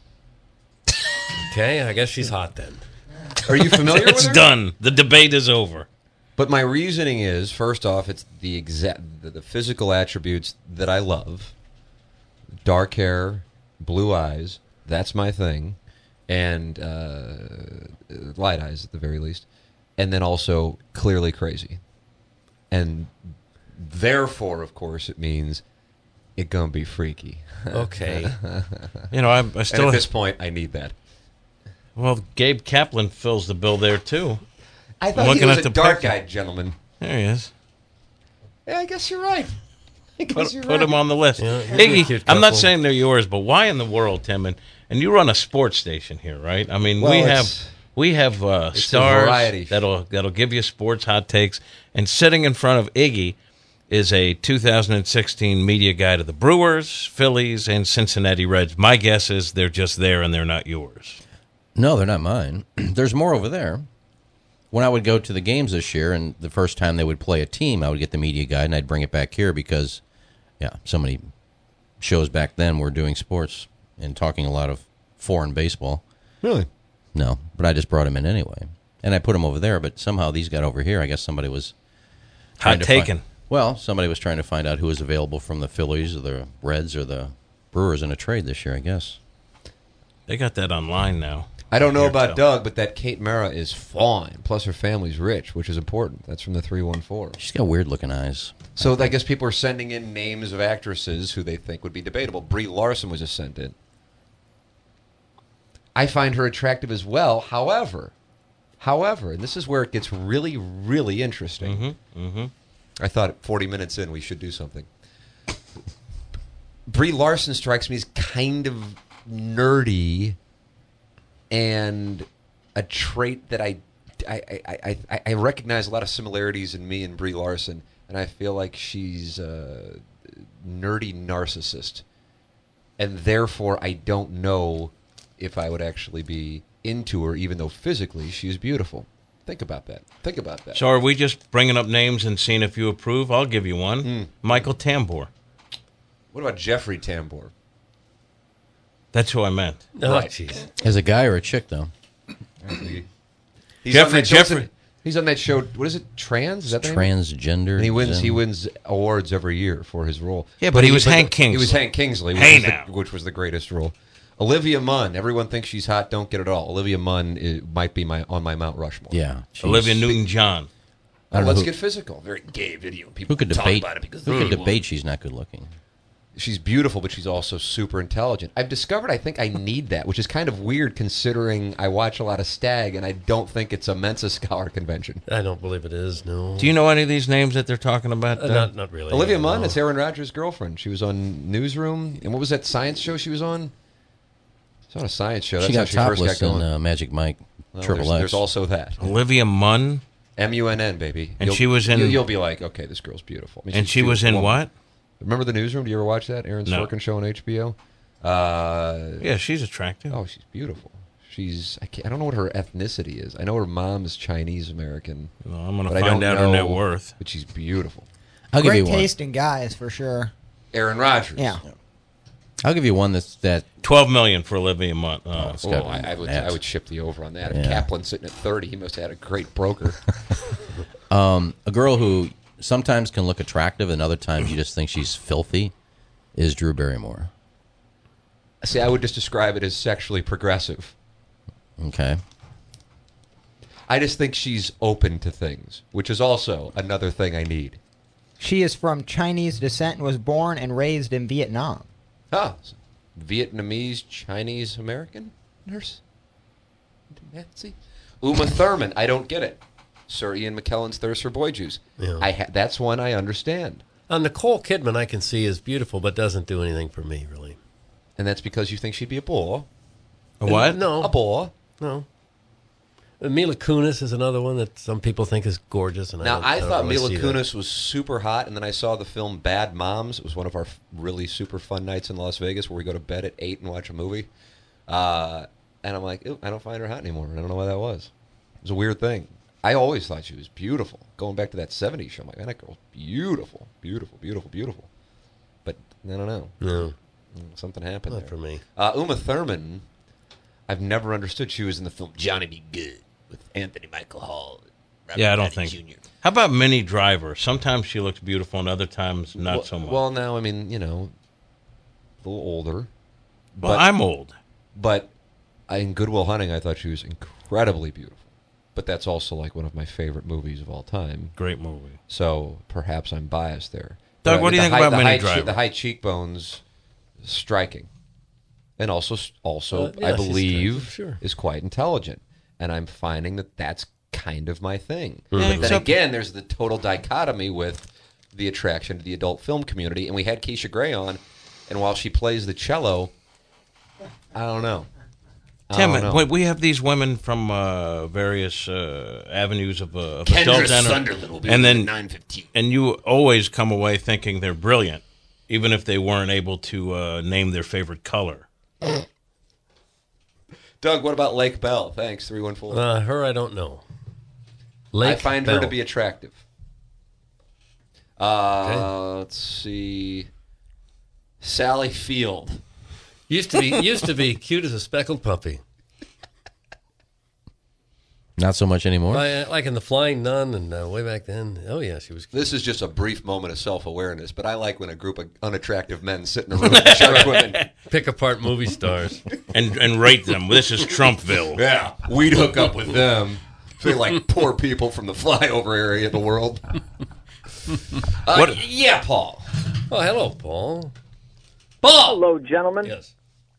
Okay, I guess she's hot then. Are you familiar with It's her? done. The debate is over. But my reasoning is, first off, it's the exact the, the physical attributes that I love. Dark hair, blue eyes, that's my thing. And uh, light eyes at the very least. And then also clearly crazy. And therefore, of course, it means It's gonna be freaky. Okay. You know, I, I And still. at this point, I need that. Well, Gabe Kaplan fills the bill there too. I I'm thought he looking was at a the dark picture. eyed gentleman. There he is. Yeah, I guess you're right. I guess Put, you're put right. him on the list. Yeah, here's a Iggy, cute I'm not couple. saying they're yours, but why in the world, Tim? And, and you run a sports station here, right? I mean, Well, we it's- have we have uh, it's a stars variety. that'll that'll give you sports hot takes. And sitting in front of Iggy is a two thousand sixteen media guy to the Brewers, Phillies, and Cincinnati Reds. My guess is they're just there and they're not yours. No, they're not mine. There's more over there. When I would go to the games this year, and the first time they would play a team, I would get the media guide, and I'd bring it back here because, yeah, so many shows back then were doing sports and talking a lot of foreign baseball. Really? No, but I just brought him in anyway. And I put him over there, but somehow these got over here. I guess somebody was trying Hot to find- taken. well, somebody was trying to find out who was available from the Phillies or the Reds or the Brewers in a trade this year, I guess. They got that online now. I don't know Here, about Tel. Doug, but that Kate Mara is fine. Plus, her family's rich, which is important. That's from the three one four. She's got weird-looking eyes. So I guess people are sending in names of actresses who they think would be debatable. Brie Larson was just sent in. I find her attractive as well. However, however, and this is where it gets really, really interesting. Mm-hmm. Mm-hmm. I thought forty minutes in we should do something. Brie Larson strikes me as kind of nerdy, and a trait that I, I, I, I, I recognize a lot of similarities in me and Brie Larson, and I feel like she's a nerdy narcissist, and therefore I don't know if I would actually be into her, even though physically she is beautiful. Think about that. Think about that. So are we just bringing up names and seeing if you approve? I'll give you one. Mm. Michael Tambor. What about Jeffrey Tambor? That's who I meant. Oh, Right. jeez. As a guy or a chick, though? He's Jeffrey- on that show, Jeffrey- He's on that show. What is it? Trans? Is that the name? Transgender. And he wins. He Zen- wins awards every year for his role. Yeah, but he was but Hank the- He was Kingsley. Hank Kingsley, which, Hey, was the, now. which was the greatest role. Olivia Munn. Everyone thinks she's hot. Don't get it all. Olivia Munn is, might be my on my Mount Rushmore. Yeah. she's- Olivia Newton-John. I don't know Let's who- get physical. Very gay video. People Who could talk debate? about it because Who they could want- debate she's not good looking? She's beautiful, but she's also super intelligent. I've discovered I think I need that, which is kind of weird considering I watch a lot of Stag, and I don't think it's a Mensa Scholar convention. I don't believe it is, no. Do you know any of these names that they're talking about? Uh, uh, not, not really. Olivia no. Munn is Aaron Rodgers' girlfriend. She was on Newsroom, and what was that science show she was on? It's on a science show. That's she got how she first topless got going. in uh, Magic Mike Well, Triple there's, X. there's also that. Olivia Munn. M U N N, baby. And You'll- she was in- You'll, you'll be like, okay, this girl's beautiful. I mean, And she's she was in beautiful. what? Remember the Newsroom? Do you ever watch that? Aaron No. Sorkin show on H B O? Uh, Yeah, she's attractive. Oh, she's beautiful. She's I, can't, I don't know what her ethnicity is. I know her mom is Chinese American. Well, I'm going to but I find don't out her know- net worth. But she's beautiful. I'll give Great you one. taste in guys for sure. Aaron Rodgers. Yeah. I'll give you one that's that. Twelve million for Olivia Munn. Oh, Oh, it's Oh, got I, I would that. I would ship the over on that. Yeah. If Kaplan's sitting at thirty, he must have had a great broker. Um, a girl who sometimes can look attractive and other times you just think she's filthy is Drew Barrymore. See, I would just describe it as sexually progressive. Okay. I just think she's open to things, which is also another thing I need. She is from Chinese descent and was born and raised in Vietnam. Huh. Vietnamese, Chinese American nurse? Nancy? Uma Thurman. I don't get it. Sir Ian McKellen's Thirst for Boy Juice. Yeah. I ha- that's one I understand. Uh, Nicole Kidman, I can see is beautiful, but doesn't do anything for me, really. And that's because you think she'd be a bore. A what? No. A bore. No. Uh, Mila Kunis is another one that some people think is gorgeous. And Now, I, I, don't, thought I don't really Mila see that. Kunis was super hot, and then I saw the film Bad Moms. It was one of our f- really super fun nights in Las Vegas where we go to bed at eight and watch a movie. Uh, and I'm like, Ew, I don't find her hot anymore. And I don't know why that was. It was a weird thing. I always thought she was beautiful. Going back to that seventies show, I'm like, man, that girl's beautiful, beautiful, beautiful, beautiful. But I don't know. No, Something happened not there. for me. Uh, Uma Thurman, I've never understood. She was in the film Johnny Be Good with Anthony Michael Hall. Robert Yeah, I don't Downey think. Junior How about Minnie Driver? Sometimes she looks beautiful, and other times not well, so much. Well, now, I mean, you know, a little older. Well, but, I'm old. But in Good Will Hunting, I thought she was incredibly beautiful. But that's also like one of my favorite movies of all time. Great movie. So perhaps I'm biased there. Doug, what do you the think high, about the Minnie high che- Driver? the high cheekbones, striking, and also also Uh, yeah, I she's believe attractive, sure. is quite intelligent, and I'm finding that that's kind of my thing. Yeah, But then except- again, there's the total dichotomy with the attraction to the adult film community, and we had Keisha Gray on, and while she plays the cello, I don't know. I Tim, don't know. we- we have these women from uh, various uh, avenues of, uh, of Kendra adult enter- Sunderland will be and with then at nine fifteen. and you always come away thinking they're brilliant, even if they weren't able to uh, name their favorite color. Doug, what about Lake Bell? Thanks, three one four. Uh, her, I don't know. I Lake find her Bell. to be attractive. Uh, Okay. Let's see. Sally Field. Used to be used to be cute as a speckled puppy. Not so much anymore. Like, like in The Flying Nun and uh, way back then. Oh, yeah, she was cute. This is just a brief moment of self-awareness, but I like when a group of unattractive men sit in a room and judge women. Pick apart movie stars. and and rate them. This is Trumpville. Yeah, we'd hook up with them. They're like poor people from the flyover area of the world. Uh, What- Yeah, Paul. Oh, hello, Paul. Paul! Hello, gentlemen. Yes.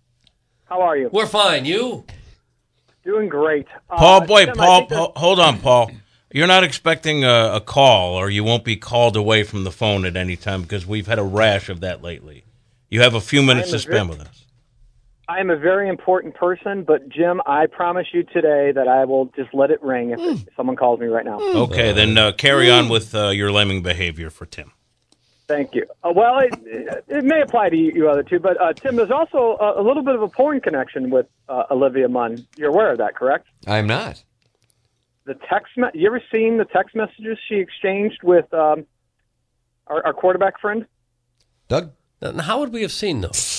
How are you? We're fine. You? Doing great. Uh, Paul, boy, Tim, I Paul, think that- ho- hold on, Paul. You're not expecting a, a call, or you won't be called away from the phone at any time because we've had a rash of that lately. You have a few minutes I to am a spend very- with us. I am a very important person, but Jim, I promise you today that I will just let it ring if, if someone calls me right now. Okay, then uh, carry on with uh, your lemming behavior for Tim. Thank you. Uh, well, it, it may apply to you, you other two, but uh, Tim, there's also a, a little bit of a porn connection with uh, Olivia Munn. You're aware of that, correct? I'm not. The text. Me- you ever seen the text messages she exchanged with um, our, our quarterback friend? Doug? Now, how would we have seen those?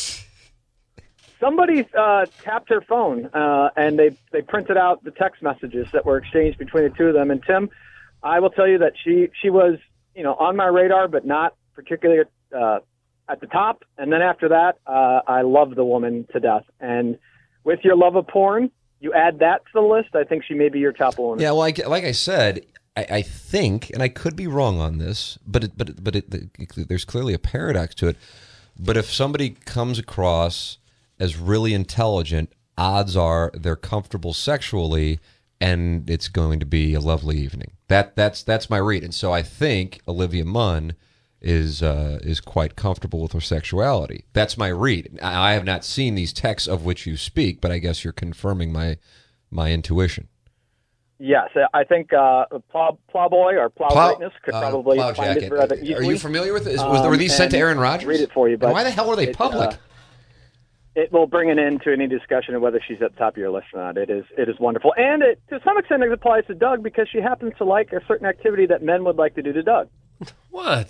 Somebody uh, tapped her phone uh, and they they printed out the text messages that were exchanged between the two of them. And Tim, I will tell you that she she was you know on my radar, but not particularly uh, at the top. And then after that, uh, I love the woman to death. And with your love of porn, you add that to the list. I think she may be your top one. Yeah, well, like, like I said, I, I think, and I could be wrong on this, but it, but it, but it, it, there's clearly a paradox to it. But if somebody comes across as really intelligent, odds are they're comfortable sexually, and it's going to be a lovely evening. That that's that's my read, and so I think Olivia Munn is uh, is quite comfortable with her sexuality. That's my read. I I have not seen these texts of which you speak, but I guess you're confirming my my intuition. Yes, I think uh, Plow, Plowboy or Plow, Plow- Greatness could uh, probably Plow find Jacket. it rather Are easily. you familiar with this? Was, were Um, these sent to and Aaron Rodgers? Read it for you, but And why the hell are they it, public? uh, it will bring an end to any discussion of whether she's at the top of your list or not. It is it is wonderful, and it to some extent it applies to Doug because she happens to like a certain activity that men would like to do to Doug. What?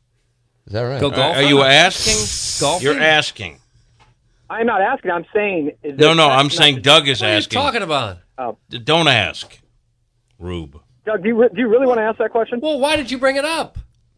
Is that right? Go Are, golf? are you asking? Golfing? You're asking. I'm not asking. I'm saying. Is No, there no, text I'm saying messages- Doug is What are you asking. talking about? Don't ask, Rube. Doug, do you, re- do you really want to ask that question? Well, why did you bring it up?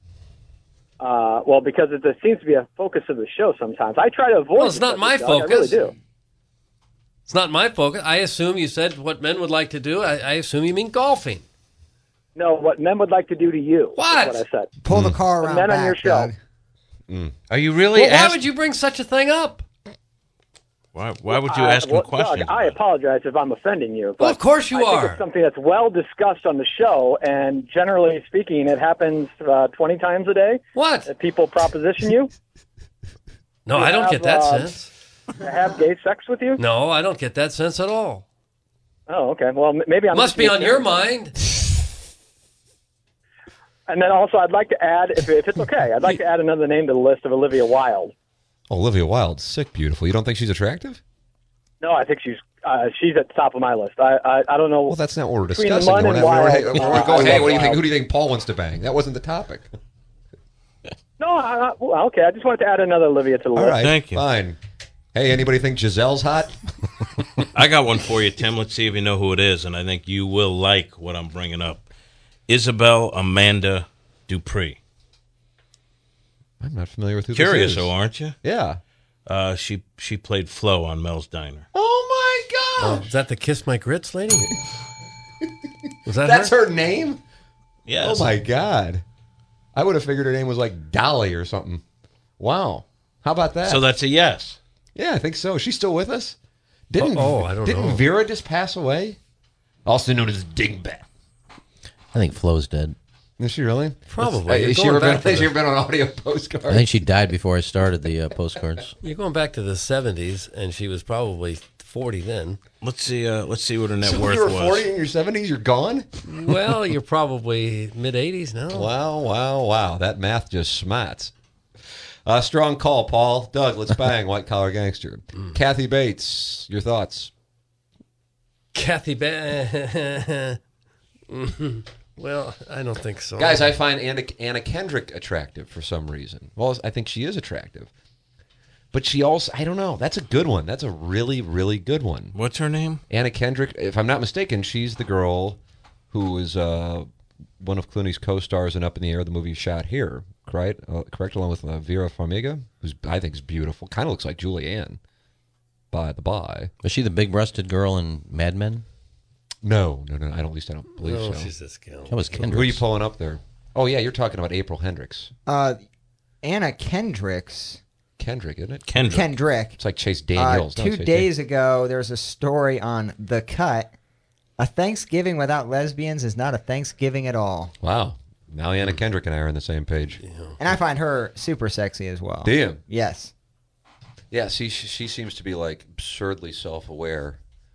Uh, well, because it, it seems to be a focus of the show sometimes. I try to avoid. Well, it's the not my subject, Doug. I really focus. do. It's not my focus. I assume you said what men would like to do. I, I assume you mean golfing. No, what men would like to do to you. What? That's what I said. Pull the car around men on back, your show. Doug. Are you really Well, why asking? would you bring such a thing up? Why, why would you Uh, ask him well, questions? Doug, I about it? apologize if I'm offending you. Well, but of course you I think are. it's something that's well discussed on the show, and generally speaking, it happens uh, twenty times a day What? that people proposition you No, you I don't have, get that uh, sense. to have gay sex with you. No, I don't get that sense at all. Oh, okay. Well, m- maybe I'm Must just be on missing your it. mind. And then also, I'd like to add, if, if it's okay, I'd like to add another name to the list of Olivia Wilde. Olivia Wilde, sick, beautiful. You don't think she's attractive? No, I think she's uh, she's at the top of my list. I I, I don't know. Well, that's not what we're Between the discussing. Munn We're and not- we're- Wilde, hey, we're uh, going, I hey, love what do you think? Wilde. Who do you think Paul wants to bang? That wasn't the topic. No, I, I, well, okay. I just wanted to add another Olivia to the All list. right, Thank you. fine. Hey, anybody think Giselle's hot? I got one for you, Tim. Let's see if you know who it is, and I think you will like what I'm bringing up. Isabel Amanda Dupree. I'm not familiar with who Curious, this is. though, aren't you? Yeah. Uh, she she played Flo on Mel's Diner. Oh my Oh, God! is that the Kiss My Grits lady? Was that That's her? her name? Yes. Oh my God! I would have figured her name was like Dolly or something. Wow. How about that? So that's a yes. Yeah, I think so. She's still with us? Didn't, Oh, oh, I don't didn't know. Vera just pass away? Also known as Dingbat. I think Flo's dead. Is she really? Probably. Uh, You're has she going ever been, back to has she the- ever been on audio postcards? I think she died before I started the uh, postcards. You're going back to the seventies, and she was probably forty then. Let's see. Uh, let's see what her net So when worth you were was. forty in your seventies, you're gone? Well, you're probably mid-eighties now. Wow, wow, wow. That math just smarts. Uh, strong call, Paul. Doug, let's bang. White Collar Gangster. Kathy Bates, your thoughts? Kathy ba- Well, I don't think so. Guys, I find Anna, Anna Kendrick attractive for some reason. Well, I think she is attractive. But she also, I don't know. That's a good one. That's a really, really good one. What's her name? Anna Kendrick. If I'm not mistaken, she's the girl who is uh, one of Clooney's co-stars in Up in the Air, the movie shot here, right? Uh, correct, along with uh, Vera Farmiga, who's I think is beautiful. Kind of looks like Julianne, by the by. Was she the big-breasted girl in Mad Men? No, no, no. I don't, at least I don't believe No, so. she's this gal. That was Kendrick. Who are you pulling up there? Oh, yeah, you're talking about April Hendricks. Uh, Anna Kendricks. Kendrick, isn't it? Kendrick. Kendrick. It's like Chase Uh, Daniels. not two Chase days ago, there was a story on The Cut. A Thanksgiving without lesbians is not a Thanksgiving at all. Wow. Now Anna Kendrick and I are on the same page. And I find her super sexy as well. Do you? Yes. Yeah, see, she, she seems to be like absurdly self-aware.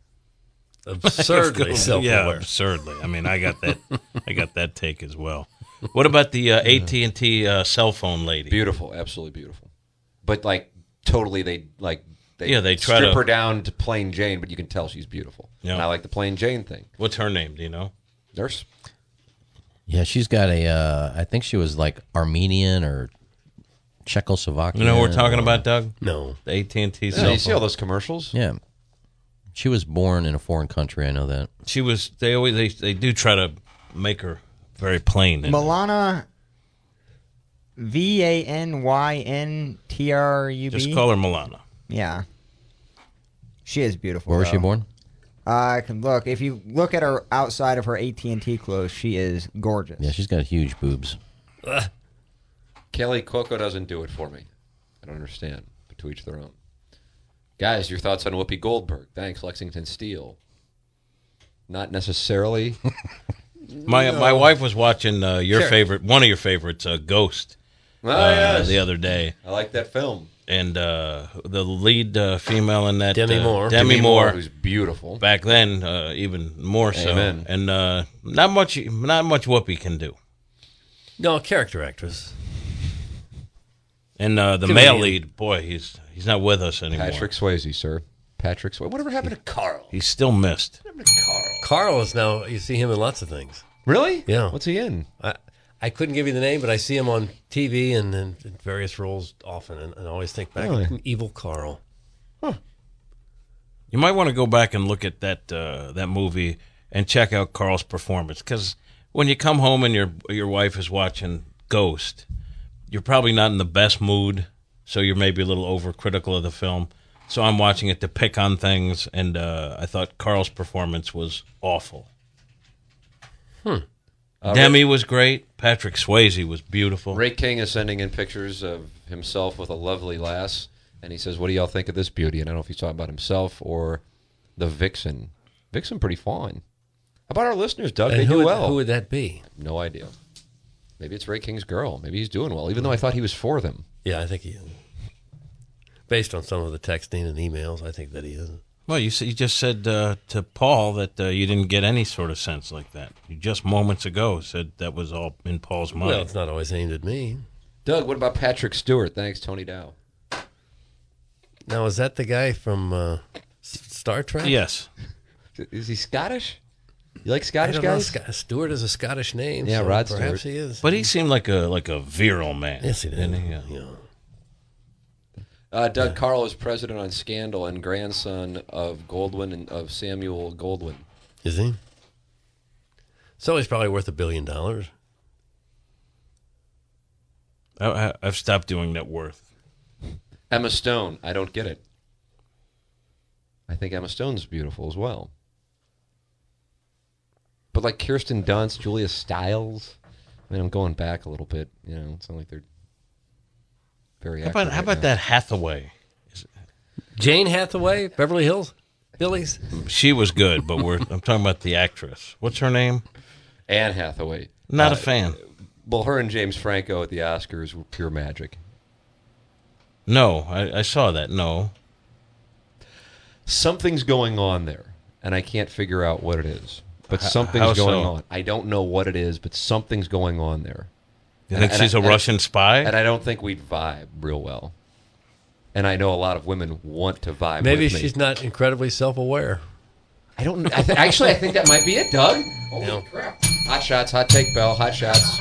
Absurdly Yeah, self-aware. absurdly. I mean, I got that. I got that take as well. What about the uh, A T and T uh, cell phone lady? Beautiful, absolutely beautiful. But like totally, they like they Yeah, they try strip to- her down to plain Jane, but you can tell she's beautiful. Yeah. And I like the plain Jane thing. What's her name? Do you know? Nurse. Yeah, she's got a, uh, I think she was like Armenian or Czechoslovakian. You know what we're talking or- about, Doug? No. The A T and T Yeah, cell you see all phone. those commercials? Yeah. She was born in a foreign country, I know that. She was. They always. They, they do try to make her very plain. And Milana, V A N Y N T R U B. just call her Milana. Yeah. She is beautiful. Where was she though. born? I can look. If you look at her outside of her A T and T clothes, she is gorgeous. Yeah, she's got huge boobs. Kelly Coco doesn't do it for me. I don't understand. But to each their own. Guys, your thoughts on Whoopi Goldberg? Thanks, Lexington Steel. Not necessarily. My my wife was watching uh, your Sure. favorite, one of your favorites, uh, Ghost, Oh, uh, yes. the other day, I like that film. and uh, the lead uh, female in that, Demi uh, Moore. Demi, Demi Moore, who's beautiful. back then, uh, even more so, Amen. and uh, not much, not much Whoopi can do. No, character actress. And uh, the Give male me a- lead, boy, he's he's not with us anymore. Patrick Swayze, sir. Patrick Swayze. Whatever happened to Carl? He's still missed. What happened to Carl? Carl is now, you see him in lots of things. Really? Yeah. What's he in? I, I couldn't give you the name, but I see him on T V and in various roles often, and, and I always think back, Really? Evil Carl. You might want to go back and look at that uh, that movie and check out Carl's performance, because when you come home and your your wife is watching Ghost, you're probably not in the best mood, so you're maybe a little overcritical of the film. So I'm watching it to pick on things, and uh, I thought Carl's performance was awful. Uh, Demi was great. Patrick Swayze was beautiful. Ray King is sending in pictures of himself with a lovely lass, and he says, "What do y'all think of this beauty?" And I don't know if he's talking about himself or the Vixen. Vixen, pretty fine. How about our listeners, Doug? And they who do would, well. Who would that be? No idea. Maybe it's Ray King's girl. Maybe he's doing well, even though I thought he was for them. Yeah, I think he is. Based on some of the texting and emails, I think that he is. Well, you, s- you just said uh, to Paul that uh, you didn't get any sort of sense like that. You just moments ago said that was all in Paul's mind. Well, it's not always aimed at me. Doug, what about Patrick Stewart? Thanks, Tony Dow. Now, is that the guy from uh, S- Star Trek? Yes. Is he Scottish? You like I Scottish don't know. guys? Sc- Stewart is a Scottish name. Yeah, so Rod perhaps Stewart. he is. But he seemed like a like a virile man. Yes, he did. didn't he? Yeah. Yeah. Uh, Doug Carl is president on Scandal and grandson of Goldwyn and of Samuel Goldwyn. Is he? So he's probably worth a billion dollars. I, I, I've stopped doing net worth. Emma Stone, I don't get it. I think Emma Stone's beautiful as well. But like Kirsten Dunst, Julia Stiles, I mean, I'm going back a little bit. You know, it's not like they're very. How about active how right about now. that Hathaway? Jane Hathaway, Beverly Hills, Billies. She was good, but we're I'm talking about the actress. What's her name? Anne Hathaway. Not Uh, a fan. Well, her and James Franco at the Oscars were pure magic. No, I, I saw that. No. Something's going on there, and I can't figure out what it is. But H- something's how going so? on. I don't know what it is, but something's going on there. You And think I- she's and a I- Russian spy? And I don't think we'd vibe real well. And I know a lot of women want to vibe Maybe with me. she's not incredibly self-aware. I don't know. I th- actually, I think that might be it, Doug. Holy No. crap. Hot shots, hot take, Bell, hot shots.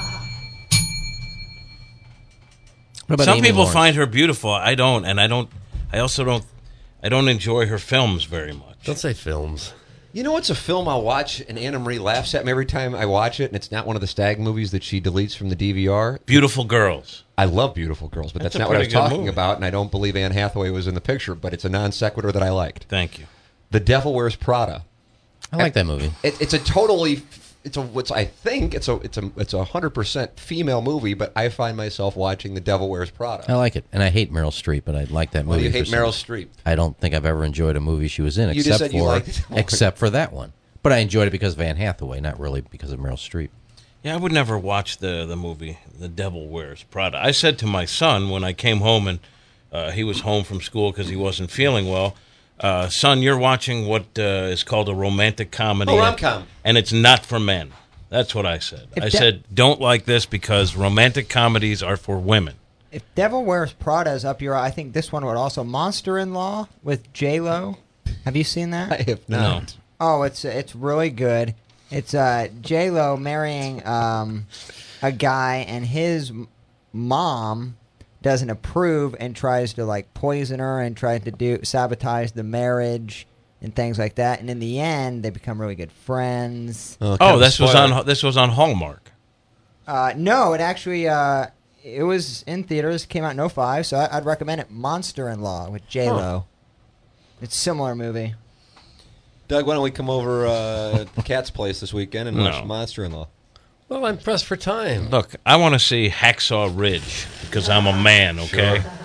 What about Some Amy people Lawrence? find her beautiful. I don't, and I don't. I also don't. I don't enjoy her films very much. Don't say films. You know what's a film I'll watch and Anna Marie laughs at me every time I watch it, and it's not one of the Stag movies that she deletes from the D V R? Beautiful Girls. I love Beautiful Girls, but That's that's, a not what I was pretty good talking movie. about, and I don't believe Anne Hathaway was in the picture, but it's a non sequitur that I liked. Thank you. The Devil Wears Prada. I like that movie. It, it's a totally, it's a, what's I think it's a, it's a, it's a hundred percent female movie, but I find myself watching The Devil Wears Prada. I like it, and I hate Meryl Streep, but I like that Well, movie. you for hate some- Meryl Streep. I don't think I've ever enjoyed a movie she was in, You just except said you for liked it. except for that one. But I enjoyed it because of Anne Hathaway, not really because of Meryl Streep. Yeah, I would never watch the the movie The Devil Wears Prada. I said to my son when I came home and uh, he was home from school because he wasn't feeling well, uh, son, you're watching what uh, is called a romantic comedy. Oh, rom-com. And it's not for men. That's what I said. If I that- said, don't like this because romantic comedies are for women. If Devil Wears Prada is up your, I think this one would also. Monster in Law with J Lo. Have you seen that? I have not. Oh, it's it's really good. It's uh, J Lo marrying um, a guy, and his m- mom doesn't approve and tries to like poison her and tries to do sabotage the marriage and things like that. And in the end, they become really good friends. Oh, Oh, this was on this was on Hallmark. Uh, no, it actually uh, it was in theaters. Came out in oh five, so I, I'd recommend it. Monster in Law with J Lo. It's a similar movie. Doug, why don't we come over uh, to Cat's place this weekend and watch No. Monster-in-Law? Well, I'm pressed for time. Look, I want to see Hacksaw Ridge because I'm a man, okay? Sure.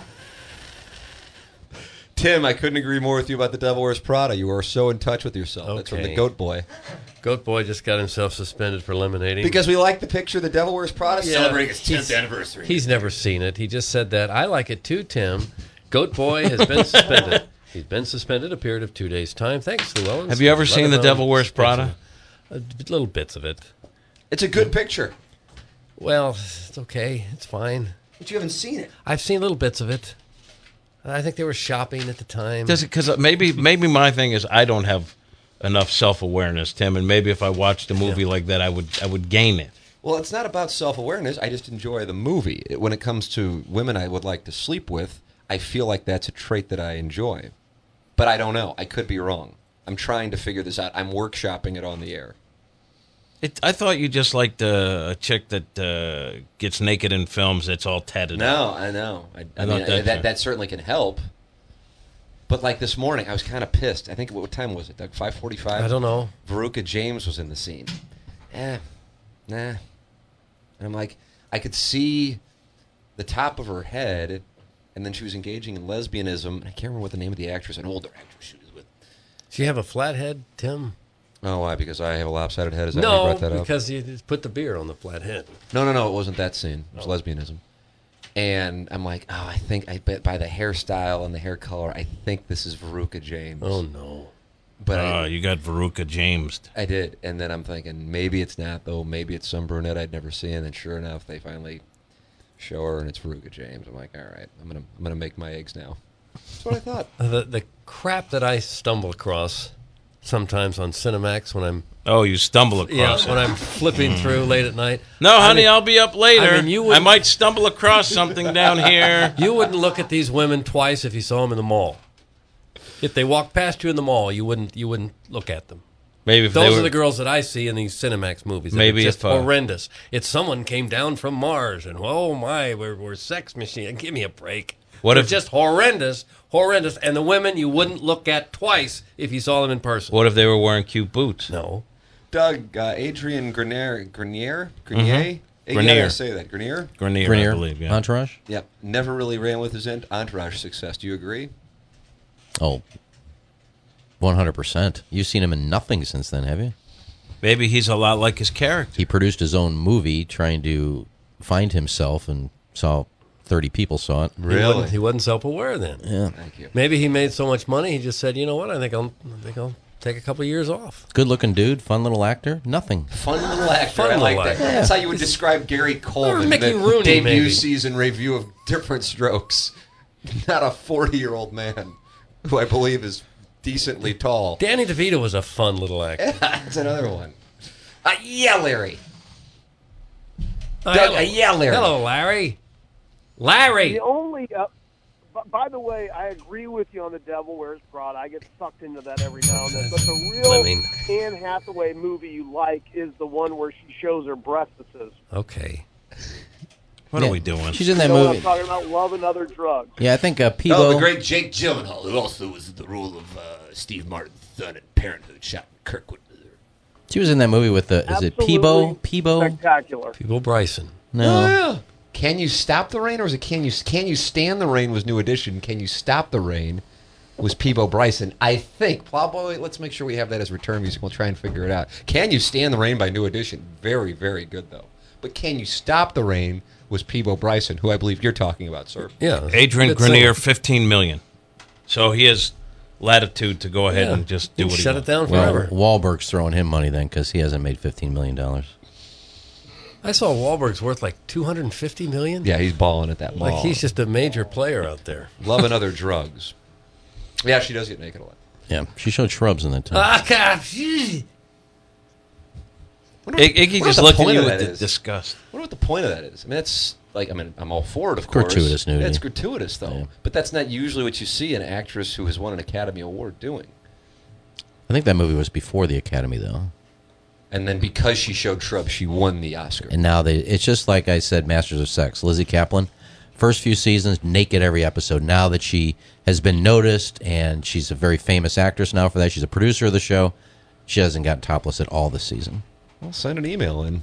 Tim, I couldn't agree more with you about The Devil Wears Prada. You are so in touch with yourself. That's from Okay. the Goat Boy. Goat Boy just got himself suspended for eliminating. Because we like the picture The Devil Wears Prada Yeah. celebrating its tenth He's- anniversary. He's never seen it. He just said that. I like it too, Tim. Goat Boy has been suspended. He's been suspended a period of two days' time. Thanks, Llewellyn. Have you ever Let seen him The know. Devil Wears Prada? Uh, little bits of it. It's a good picture. Well, it's okay. It's fine. But you haven't seen it. I've seen little bits of it. I think they were shopping at the time. Does it? Because maybe maybe my thing is I don't have enough self awareness, Tim, and maybe if I watched a movie like that, I would I would gain it. Well, it's not about self-awareness. I just enjoy the movie. It- When it comes to women I would like to sleep with, I feel like that's a trait that I enjoy. But I don't know. I could be wrong. I'm trying to figure this out. I'm workshopping it on the air. It, I thought you just liked uh, a chick that uh, gets naked in films that's all tatted up. No, I know. I, I, I mean, thought that, that- that, that certainly can help. But like this morning, I was kind of pissed. I think, what time was it, Doug? five forty-five? I don't know. Veruca James was in the scene. Eh, nah. And I'm like, I could see the top of her head, and then she was engaging in lesbianism. And I can't remember what the name of the actress, an older actress she was with. Do you have a flat head, Tim? Oh, why? Because I have a lopsided head? Is that why No, you brought that up? because you just put the beer on the flat head. No, no, no. It wasn't that scene. It was Oh. lesbianism. And I'm like, oh, I think I bet by the hairstyle and the hair color, I think this is Veruca James. Oh, no. But Oh, I, you got Veruca James. I did, and then I'm thinking maybe it's not though. Maybe it's some brunette I'd never seen. And then sure enough, they finally show her, and it's Veruca James. I'm like, all right, I'm gonna I'm gonna make my eggs now. That's what I thought. The, the crap that I stumble across sometimes on Cinemax when I'm Oh, you stumble yeah across when it. I'm flipping through late at night. No, I honey, mean, I'll be up later. I mean, you I wouldn't- might stumble across something down here. You wouldn't look at these women twice if you saw them in the mall. If they walked past you in the mall, you wouldn't you wouldn't look at them. Maybe if Those they are were, the girls that I see in these Cinemax movies. Maybe It's just if, uh, horrendous. It's someone came down from Mars, and oh my, we're, we're sex machine. Give me a break. What They're if- just horrendous, horrendous, and the women you wouldn't look at twice if you saw them in person. What if they were wearing cute boots? No, Doug, uh, Adrian Grenier, Grenier, Grenier You Grenier. gotta say that. Grenier? Grenier, Grenier, I believe, yeah. Entourage? Yep. Never really ran with his ent- entourage success. Do you agree? Oh, one hundred percent. You've seen him in nothing since then, have you? Maybe he's a lot like his character. He produced his own movie trying to find himself and saw thirty people saw it. He wasn't, he wasn't self-aware then. Yeah. Thank you. Maybe he made so much money, he just said, you know what, I think I'll, I think I'll take a couple of years off. Good-looking dude, fun little actor, nothing. Fun little actor. Fun I like little that. actor. That's how you would describe Gary Coleman. Or Mickey the Rooney, debut maybe. season review of Different Strokes. Not a forty-year-old man who I believe is decently tall. Danny DeVito was a fun little actor. That's another one. Uh, yeah, Larry. Oh, Doug, hello. uh, yeah, Larry. Hello, Larry. Larry. The only, uh, b- by the way, I agree with you on The Devil Wears Prada. I get sucked into that every now and then. But the real I mean- Anne Hathaway movie you like is the one where she shows her breasts. Okay. What Yeah. are we doing? She's in You that know what movie. I'm talking about? Love and Other Drugs. Yeah, I think uh, Peebo. Oh, the great Jake Gyllenhaal, who also was the role of uh, Steve Martin's son in Parenthood, shot in Kirkwood. She was in that movie with the. Is it Peebo? Peebo? Spectacular. People Bryson. No. Oh, yeah. Can You Stop the Rain, or is it Can You Can You Stand the Rain was New Edition? Can You Stop the Rain was Peebo Bryson. I think. Probably, let's make sure we have that as return music. We'll try and figure it out. Can You Stand the Rain by New Edition. Very, very good, though. But Can You Stop the Rain was Peebo Bryson, who I believe you're talking about, sir. Yeah. Adrian Good Grenier, singer. fifteen million dollars. So he has latitude to go ahead Yeah. and just do He what he shut wants. it down Well, forever. Wahlberg's throwing him money then because he hasn't made fifteen million dollars. I saw Wahlberg's worth like two hundred fifty million dollars. Yeah, he's balling at that mall. Like he's just a major player out there. Love and Other Drugs. Yeah, she does get naked a lot. Yeah, she showed shrubs in that time. Ah, God. Gee. Wonder what- I- Iggy wonder just what the looked at point you of with that di- is. disgust. I wonder what the point of that is. I mean, that's like, I mean, I'm all for it, of course. Gratuitous nudity. It's gratuitous, though. Yeah. But that's not usually what you see an actress who has won an Academy Award doing. I think that movie was before the Academy, though. And then because she showed shrubs, she won the Oscar. And now they, it's just like I said, Masters of Sex. Lizzie Kaplan, first few seasons, naked every episode. Now that she has been noticed and she's a very famous actress now for that, she's a producer of the show, she hasn't gotten topless at all this season. Well, send an email in.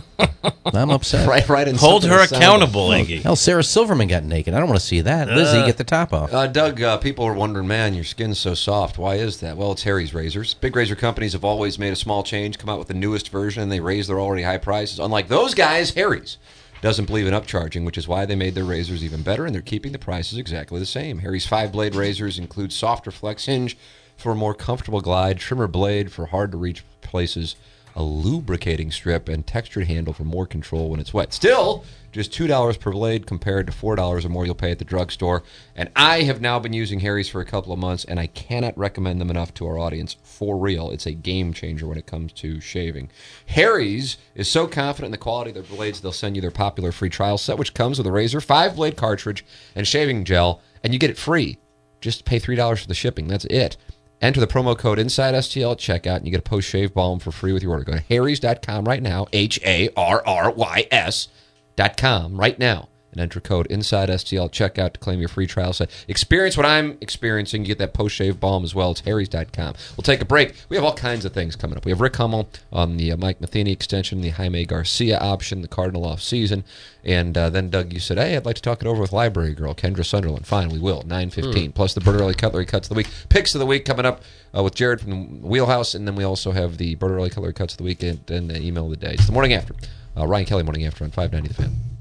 I'm upset. right, right. In Hold something her to sound accountable, like. Iggy. Hell, Sarah Silverman got naked. I don't want to see that. Lizzie, get the top off. Uh, Doug, uh, people are wondering, man, your skin's so soft. Why is that? Well, it's Harry's Razors. Big razor companies have always made a small change, come out with the newest version, and they raise their already high prices. Unlike those guys, Harry's doesn't believe in upcharging, which is why they made their razors even better, and they're keeping the prices exactly the same. Harry's five-blade razors include softer flex hinge for a more comfortable glide, trimmer blade for hard-to-reach places, a lubricating strip, and textured handle for more control when it's wet. Still, just two dollars per blade compared to four dollars or more you'll pay at the drugstore. And I have now been using Harry's for a couple of months, and I cannot recommend them enough to our audience. For real, it's a game changer when it comes to shaving. Harry's is so confident in the quality of their blades, they'll send you their popular free trial set, which comes with a razor, five-blade cartridge, and shaving gel, and you get it free. Just pay three dollars for the shipping. That's it. Enter the promo code InsideSTL at checkout, and you get a post-shave balm for free with your order. Go to harrys dot com right now, H A R R Y S dot com right now, and enter code InsideSTL at checkout to claim your free trial set. Experience what I'm experiencing. You get that post-shave balm as well. It's harrys dot com. We'll take a break. We have all kinds of things coming up. We have Rick Hummel on the uh, Mike Matheny extension, the Jaime Garcia option, the Cardinal off-season, and uh, then, Doug, you said, hey, I'd like to talk it over with library girl, Kendra Sunderland. Fine, we will. nine fifteen, Hmm. plus the Bertarelli Cutlery Cuts of the Week. Picks of the Week coming up uh, with Jared from the Wheelhouse, and then we also have the Bertarelli Cutlery Cuts of the Week and, and the email of the day. It's the morning after. Uh, Ryan Kelly, morning after on five ninety The Fan.